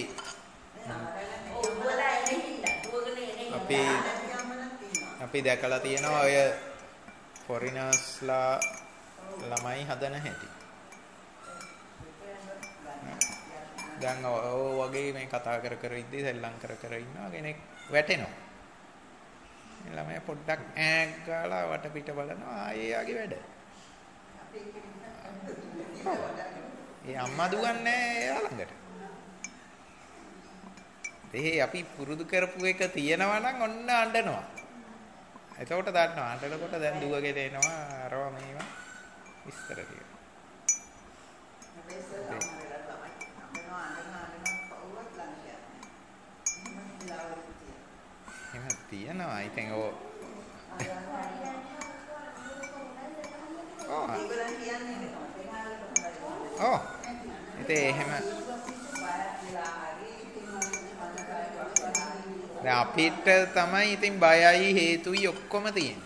අපි අපි දැකලා තියෙනවා ඔය ෆොරිනර්ස්ලා ළමයි හදන හැටි. දැන් ඔය වගේ මේ කතා කර කර ඉද්දී සෙල්ලම් කර කර ඉන්නවා කෙනෙක් වැටෙනවා. මේ ළමයා පොඩ්ඩක් ඈක් ගාලා වටපිට බලනවා ආයේ යාගේ වැඩ. ඒ අම්මා දුවන්නේ එයා ළඟට. එහේ අපි පුරුදු කරපු එක තියෙනවා නම් ඔන්න අඬනවා. එතකොට දන්නවා අඬනකොට දැන් දුවගෙන එනවා අරවා මේවා විස්තර ටික. එහෙම තියෙනවා. ඉතින් ඔය ඔව්. ඉතින් එහෙම දැන් අපිට තමයි ඉතින් බයයි හේතුයි ඔක්කොම තියෙන්නේ.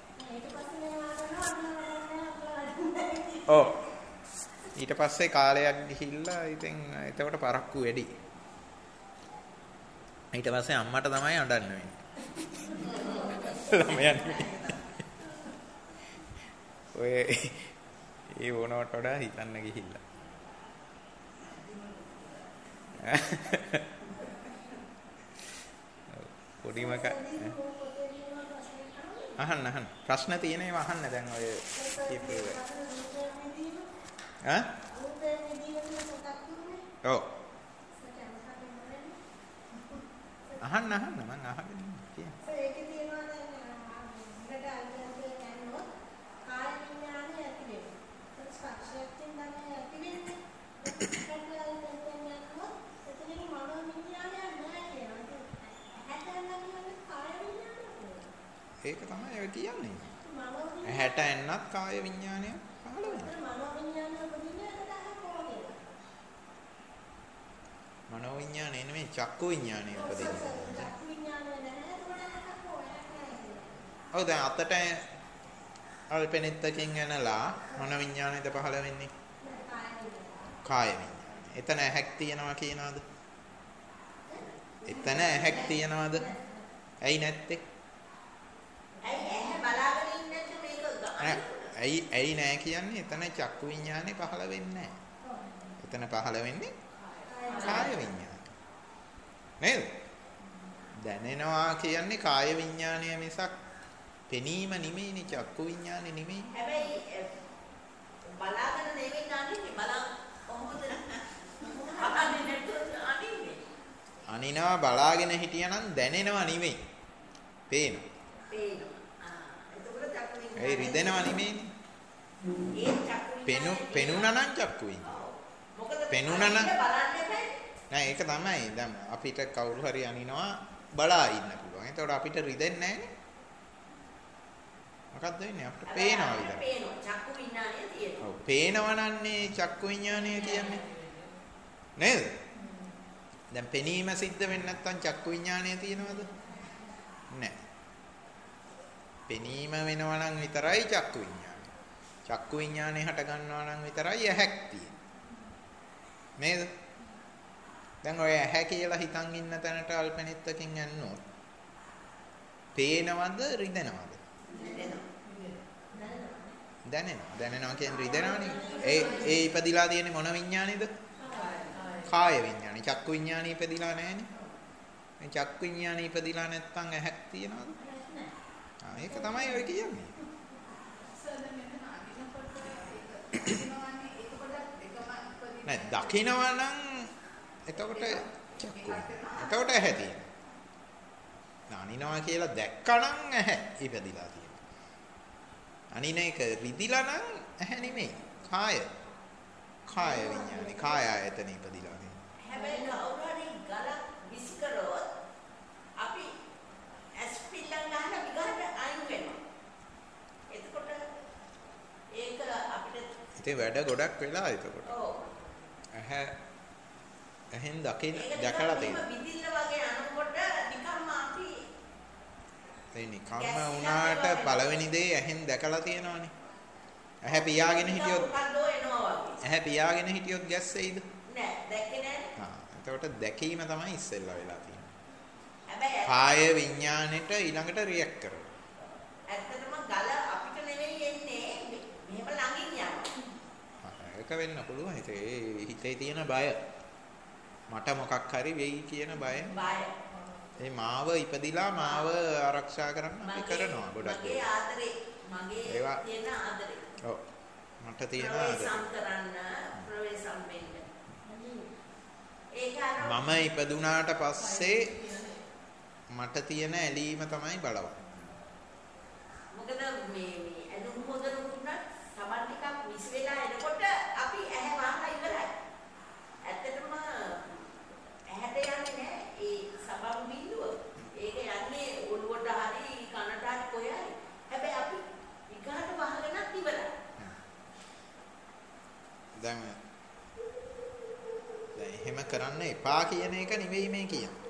ඔව්. ඊට පස්සේ කාලයක් ගිහිල්ලා ඉතින් එතකොට පරක්කු වැඩි. ඊට පස්සේ අම්මට තමයි අඬන්න වෙන්නේ. ළමයන්. ඔය ඒ වුණාට වඩා හිතන්න ගිහිල්ලා. පොඩිම අහන්න අහන්න ප්‍රශ්න තියෙන ඒවා අහන්න දැන් ඔය කීපේ ඈ ඔව් අහන්න අහන්න මම අහගෙන ඉන්නේ ඒකේ තියෙනවා දැන් ඉන්නට අල්ලන්නේ යනවා කාය විඥානය ඇති වෙනවා ස්පර්ශයෙන් තමයි ඇති වෙන්නේ ඒක තමයි ඔය කියන්නේ. ඇහැට එන්නත් කාය විඥානය පහළ වෙනවා. මනෝ විඥානය නෙමෙයි චක්කු විඥානය උපදිනවා. ඔව් දැන් අතට අල්පෙනෙත්තකින් එනලා මනෝ විඥානයද පහළ වෙන්නේ? කාය විඥානය. එතන ඇහැක් තියනවා කියනවාද? එතන ඇහැක් තියනවාද? ඇයි නැත්තේ? ඇයි ඇයි නෑ කියන්නේ එතන චක්කු විඥානේ පහළ වෙන්නේ නෑ. එතන පහළ වෙන්නේ කාය විඥානය. නේද? දැනෙනවා කියන්නේ කාය විඥානය මිසක් පෙනීම නෙමෙයිනේ චක්කු විඥානේ නෙමෙයි. හැබැයි බලාගෙන නෙමෙයි අනින්නේ බලන් කොහොමද අනින්නේ අනින්නේ. අනිනවා බලාගෙන හිටියනම් දැනෙනවා නෙමෙයි. පේනවා. පේනවා. ඒ රිදෙනවා නෙමෙයිනේ. ඒ චක්කු පෙනු පෙනුනා නම් චක්කු විඤ්ඤාණය. මොකද පෙනුනා නම් බලන්නේ නෑ ඒක තමයි. දැන් අපිට කවුරු හරි අනිනවා බලා ඉන්න පුළුවන්. එතකොට අපිට රිදෙන්නේ නෑනේ. මොකක්ද වෙන්නේ අපිට පේනවා විතරයි. පේනවා. චක්කු විඥානය තියෙනවා. ඔව් පේනවනන්නේ චක්කු විඥානය කියන්නේ. නේද? දැන් පෙනීම සිද්ධ වෙන්නේ නැත්නම් චක්කු විඥානය තියෙනවද? නැහැ. පෙනීම වෙනවා නම් විතරයි චක්කු විඥානය. චක්කු විඥානය හට ගන්නවා නම් විතරයි ඇහැක් තියෙන්නේ. නේද? දැන් ඔය ඇහැ කියලා හිතන් ඉන්න තැනට අල්පෙනිත්තකින් යන්නොත් පේනවද රිදෙනවද? දැනෙනවා. දැනෙනවා කියන්නේ රිදෙනවනේ. ඒ ඒ ඉපදිලා තියෙන්නේ මොන විඥානේද? කාය විඥානේ. චක්කු විඥානේ ඉපදිලා නැහැනේ. මේ චක්කු විඥානේ ඉපදිලා නැත්නම් ඇහැක් තියනවද? ආ ඒක තමයි ඔය කියන්නේ. නෑ දකින්නවා නම් එතකොට චක්කු. එතකොට ඇහැ තියෙනවා. නානිනවා කියලා දැක්කනම් ඇහැ ඉපදිලා තියෙනවා. අනින එක රිදිලා නම් ඇහැ නෙමෙයි. කාය. කාය විඥානේ කාය ආයතන ඉපදිලා තියෙනවා. හැබැයි කවුරු හරි ගලක් විසි කරොත් අපි ඇස් පිල්ලම් ගන්න විගහට අයින් වෙනවා. එතකොට ඒක අපිට ඉතින් වැඩ ගොඩක් වෙලා එතකොට. ඔව්. ඇහැ ඇහෙන් දකින් දැකලා තියෙනවා. විදිල්ල වගේ අනකොට නිකම්ම අපි ඒ නිකම්ම වුණාට පළවෙනි දේ ඇහෙන් දැකලා තියෙනවනේ. ඇහැ පියාගෙන හිටියොත් ඇහැ පියාගෙන හිටියොත් ගැස්සෙයිද? නෑ දැක්කේ නෑනේ. හා එතකොට දැකීම තමයි ඉස්සෙල්ලා වෙලා තියෙන්නේ. හැබැයි කාය විඥාණයට ඊළඟට රියැක්ට් කරනවා. ඇත්තටම ගල අපිට නෙවෙයි එන්නේ මෙහෙම ළඟින් යනවා. ඒක වෙන්න පුළුවන්. ඒ හිතේ තියෙන බය. මට මොකක් හරි වෙයි කියන බය. බය. ඒ මාව ඉපදිලා මාව ආරක්ෂා කරන්න අපි කරනවා ගොඩක්. මගේ ආදරේ මගේ තියෙන ආදරේ. ඔව්. මට තියෙන ආදරේ. ප්‍රවේශම් කරන්න ප්‍රවේශම් වෙන්න. ඒක අර මම ඉපදුනාට පස්සේ මට තියෙන ඇලීම තමයි බලවත්. මොකද මේ මේ ඇඳුම් හොදනකොට සමන් ටිකක් මිස් වෙලා එනකොට අපි ඇහැ වහලා ඉවරයි. ඇත්තටම ඇහැට යන්නේ නැහැ ඒ සබම් බිඳුව. ඒක යන්නේ ඔළුවට හරි කනට හරි කොහේ හරි. හැබැයි අපි විකාරට වහගෙනත් ඉවරයි. දැන් දැන් එහෙම කරන්න එපා කියන එක නෙවෙයි මේ කියන්නේ.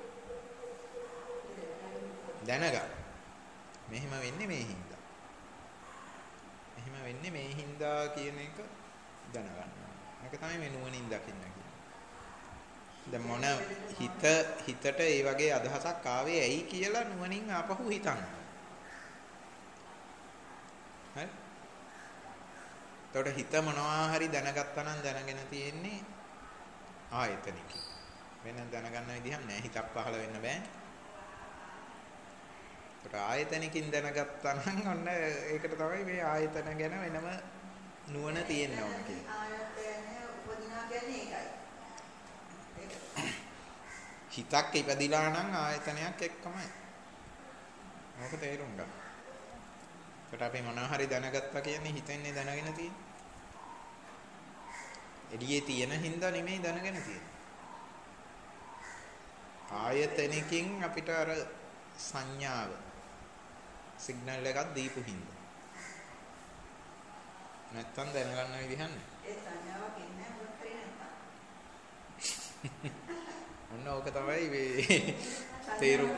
දැනගන්න. මෙහෙම වෙන්නේ මේ හින්දා. මෙහෙම වෙන්නේ මේ හින්දා කියන එක දැනගන්න. ඒක තමයි මේ නුවණින් දකින්න කියන්නේ. දැන් මොන හිත හිතට ඒ වගේ අදහසක් ආවේ ඇයි කියලා නුවණින් ආපහු හිතන්න. හරි? එතකොට හිත මොනවා හරි දැනගත්තා නම් දැනගෙන තියෙන්නේ ආයතනික. වෙන දැනගන්න විදිහක් නැහැ. හිතක් පහළ වෙන්න බෑ. ඒකට ආයතනකින් දැනගත්තා නම් ඔන්න ඒකට තමයි මේ ආයතන ගැන වෙනම නුවණ තියෙන්න ඕන කියන්නේ. ආයතනය උපදිනා කියන්නේ ඒකයි. හිතක් ඉපදිලා නම් ආයතනයක් එක්කමයි. මොකද තේරුම් ගන්න. ඒකට අපි මොනවා හරි දැනගත්තා කියන්නේ හිතෙන්නේ දැනගෙන තියෙන්නේ. එළියේ තියෙන හින්දා නෙමෙයි දැනගෙන තියෙන්නේ. ආයතනකින් අපිට අර සංඥාව සිග්නල් එකක් දීපු හින්දා. නැත්තම් දැනගන්න විදිහක් නැහැ. ඒ සංඥාවක් ඉන්නේ මොකක් කරේ නැත්තම්. ඔන්න ඕක තමයි මේ තේරුම්.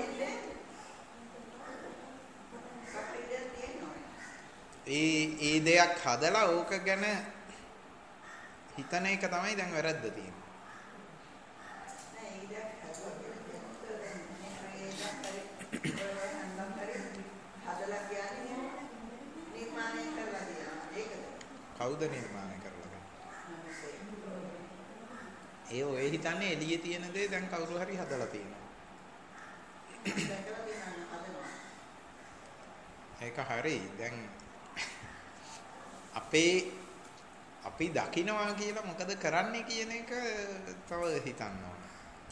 ඒ ඒ දෙයක් හදලා ඕක ගැන හිතන එක තමයි දැන් වැරද්ද තියෙන්නේ. කවුද නිර්මාණය කරලා ගන්නේ? ඒ ඔය හිතන්නේ එළියේ තියෙන දේ දැන් කවුරු හරි හදලා තියෙනවා. ඒක හරි. දැන් අපේ අපි දකින්නවා කියලා මොකද කරන්නේ කියන එක තව හිතන්න ඕන.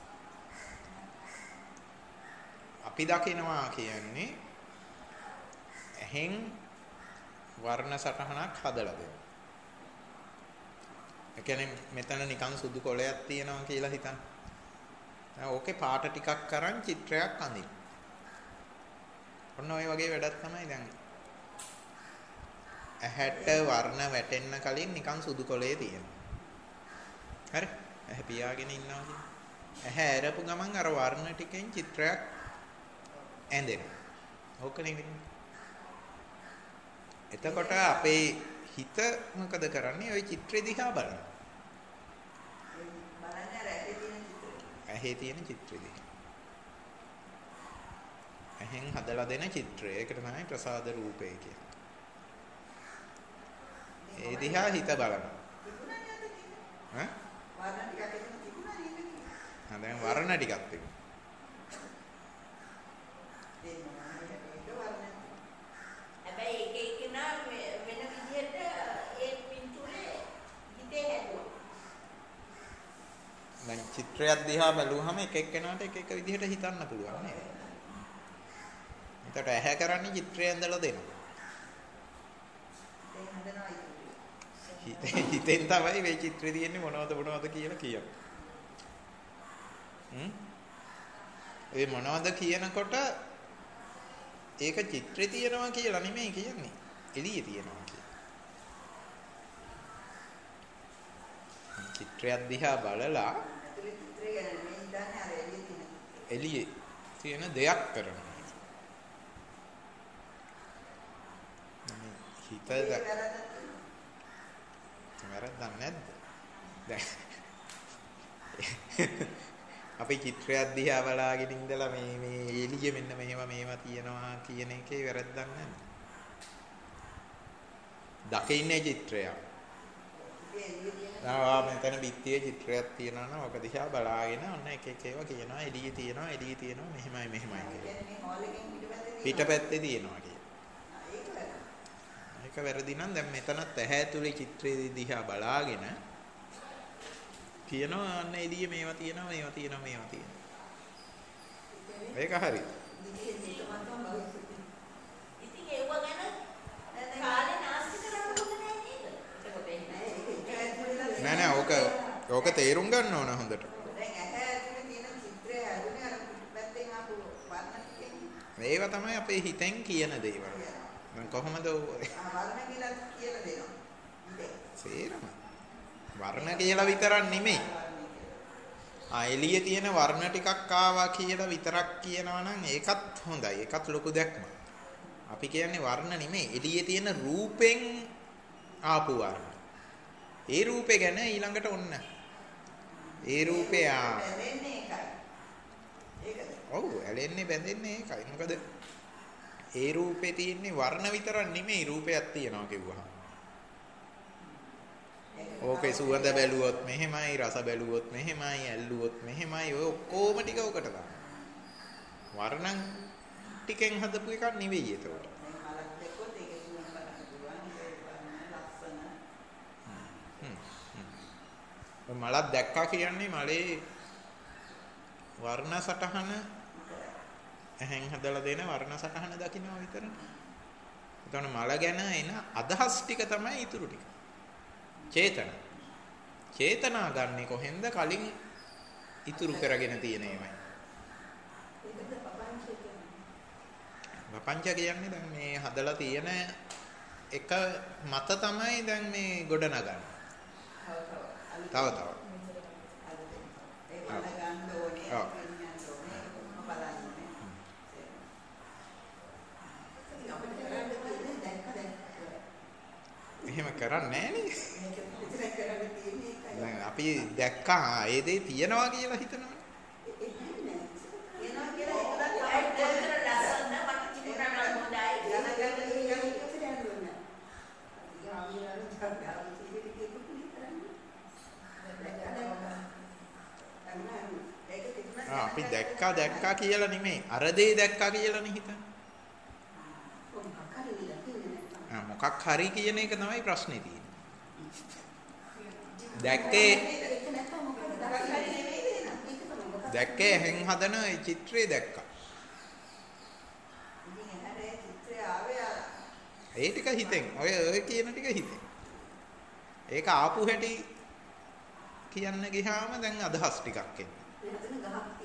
අපි දකින්නවා කියන්නේ ඇහෙන් වර්ණ සටහනක් හදලා දෙනවා. ඒ කියන්නේ මෙතන නිකන් සුදු කොළයක් තියෙනවා කියලා හිතන්න. දැන් ඕකේ පාට ටිකක් කරන් චිත්‍රයක් අඳින්න. ඔන්න ඔය වගේ වැඩක් තමයි දැන් ඇහැට වර්ණ වැටෙන්න කලින් නිකන් සුදු කොලේ තියෙනවා. හරි? ඇහැ පියාගෙන ඉන්නවා කියන්නේ. ඇහැ ඇරපු ගමන් අර වර්ණ ටිකෙන් චිත්‍රයක් ඇඳෙනවා. ඕකනේ වෙන්නේ. එතකොට අපේ හිත මොකද කරන්නේ? ওই චිත්‍රය දිහා බලනවා. ඇහි තියෙන චිත්‍රය දිහා. ඇහෙන් හදලා දෙන චිත්‍රය. ඒකට තමයි ප්‍රසාද රූපය කියන්නේ. ඒ දිහා හිත බලනවා. ඈ? වර්ණ ටිකක් එතන තිබුණා නේද? හා දැන් වර්ණ ටිකක් තිබුණා. හැබැයි එක එකනා වෙන විදිහට ඒ පින්තූරේ හිතේ හැදුවා. දැන් චිත්‍රයක් දිහා බලුවහම එක එක්කෙනාට එක එක විදිහට හිතන්න පුළුවන් නේද? එතකොට ඇහැ කරන්නේ චිත්‍රය ඇඳලා දෙනවා. හිතෙන් තමයි මේ චිත්‍රය තියෙන්නේ මොනවද මොනවද කියලා කියනවා. හ්ම්? ඒ මොනවද කියනකොට ඒක චිත්‍රය තියෙනවා කියලා නෙමෙයි කියන්නේ. එළියේ තියෙනවා කියලා. චිත්‍රයක් දිහා බලලා එළියේ තියෙන දෙයක් කරනවා. හිත වැරද්දක් නැද්ද? දැන් අපි චිත්‍රයක් දිහා බලාගෙන ඉඳලා මේ මේ එළිය මෙන්න මෙහෙම මේවා තියෙනවා කියන එකේ වැරද්දක් නැද්ද? දකින්නේ චිත්‍රයක්. ආ මෙතන පිටියේ චිත්‍රයක් තියෙනවා නම් ඔක දිහා බලාගෙන ඔන්න එක එක ඒවා කියනවා එළියේ තියෙනවා එළියේ තියෙනවා මෙහෙමයි මෙහෙමයි කියලා. පිටපැත්තේ තියෙනවා කියලා. ඒක වැරදි නම් දැන් මෙතනත් ඇහැ ඇතුලේ චිත්‍රය දිහා බලාගෙන කියනවා අන්න එළියේ මේවා තියෙනවා මේවා තියෙනවා මේවා තියෙනවා. ඒක හරි. ඉතින් ඒව ගැන කාලේ නාස්ති කරන්න හොඳ නැහැ නේද? නෑ නෑ ඕක ඕක තේරුම් ගන්න ඕන හොඳට. දැන් ඇහැ ඇතුලේ තියෙන චිත්‍රය හැදුනේ අර පැත්තෙන් ආපු වර්ණ ටිකෙන්. මේවා තමයි අපේ හිතෙන් කියන දේවල්. කොහොමද වර්ණ කියලා කියලා දෙනවා. සේරම වර්ණ කියලා විතරක් නෙමෙයි. ආ එළියේ තියෙන වර්ණ ටිකක් ආවා කියලා විතරක් කියනවා නම් ඒකත් හොඳයි. ඒකත් ලොකු දැක්මක්. අපි කියන්නේ වර්ණ නෙමෙයි. එළියේ තියෙන රූපෙන් ආපු වර්ණ. ඒ රූපේ ගැන ඊළඟට ඔන්න. ඒ රූපය බැඳෙන්නේ ඒකයි. ඒකද? ඔව් ඇලෙන්නේ බැඳෙන්නේ ඒකයි. මොකද ඒ රූපේ තියෙන්නේ වර්ණ විතරක් නෙමෙයි රූපයක් තියෙනවා කිව්වහම. ඕකේ සුවඳ බැලුවොත් මෙහෙමයි රස බැලුවොත් මෙහෙමයි ඇල්ලුවොත් මෙහෙමයි ඔය ඔක්කොම ටික ඔකට තමයි. වර්ණ ටිකෙන් හදපු එකක් නෙවෙයි ඒක. මලක් දැක්කොත් ඒකේ සුවඳ බලන්න පුළුවන්. ඒක ලස්සන. හ්ම්. මලක් දැක්කා කියන්නේ මලේ වර්ණ සටහන ඇහෙන් හදලා දෙන වර්ණ සටහන දකින්නවා විතරනේ. එතකොට මල ගැන එන අදහස් ටික තමයි ඊටු ටික. චේතන. චේතනා ගන්නෙ කොහෙන්ද කලින් ඉතුරු කරගෙන තියෙන ඒවයි. ඒකද පපංච කියන්නේ. පපංච කියන්නේ දැන් මේ හදලා තියෙන එක මත තමයි දැන් මේ ගොඩ නගන්නේ. තව තව. ඒක ගන්න ඕනේ. ඔව්. එහෙම කරන්නේ නෑනේ. දැන් අපි දැක්කා ඒ දේ තියනවා කියලා හිතනවනේ. තියනවා කියලා ඒකවත් ඇත්තට ලස්සන මට තිබුණා නම් හොඳයි. අපි දැක්කා දැක්කා කියලා නෙමෙයි අර දේ දැක්කා කියලානේ හිතන්නේ. මොකක් හරි කියන එක තමයි ප්‍රශ්නේ තියෙන්නේ. දැක්කේ දැක්කේ හැන් හදන චිත්‍රය දැක්කා. ඒ ටික හිතෙන් ඔය ඔය කියන ටික හිතෙන්. ඒක ආපු හැටි කියන්න ගියාම දැන් අදහස් ටිකක් එන්නේ.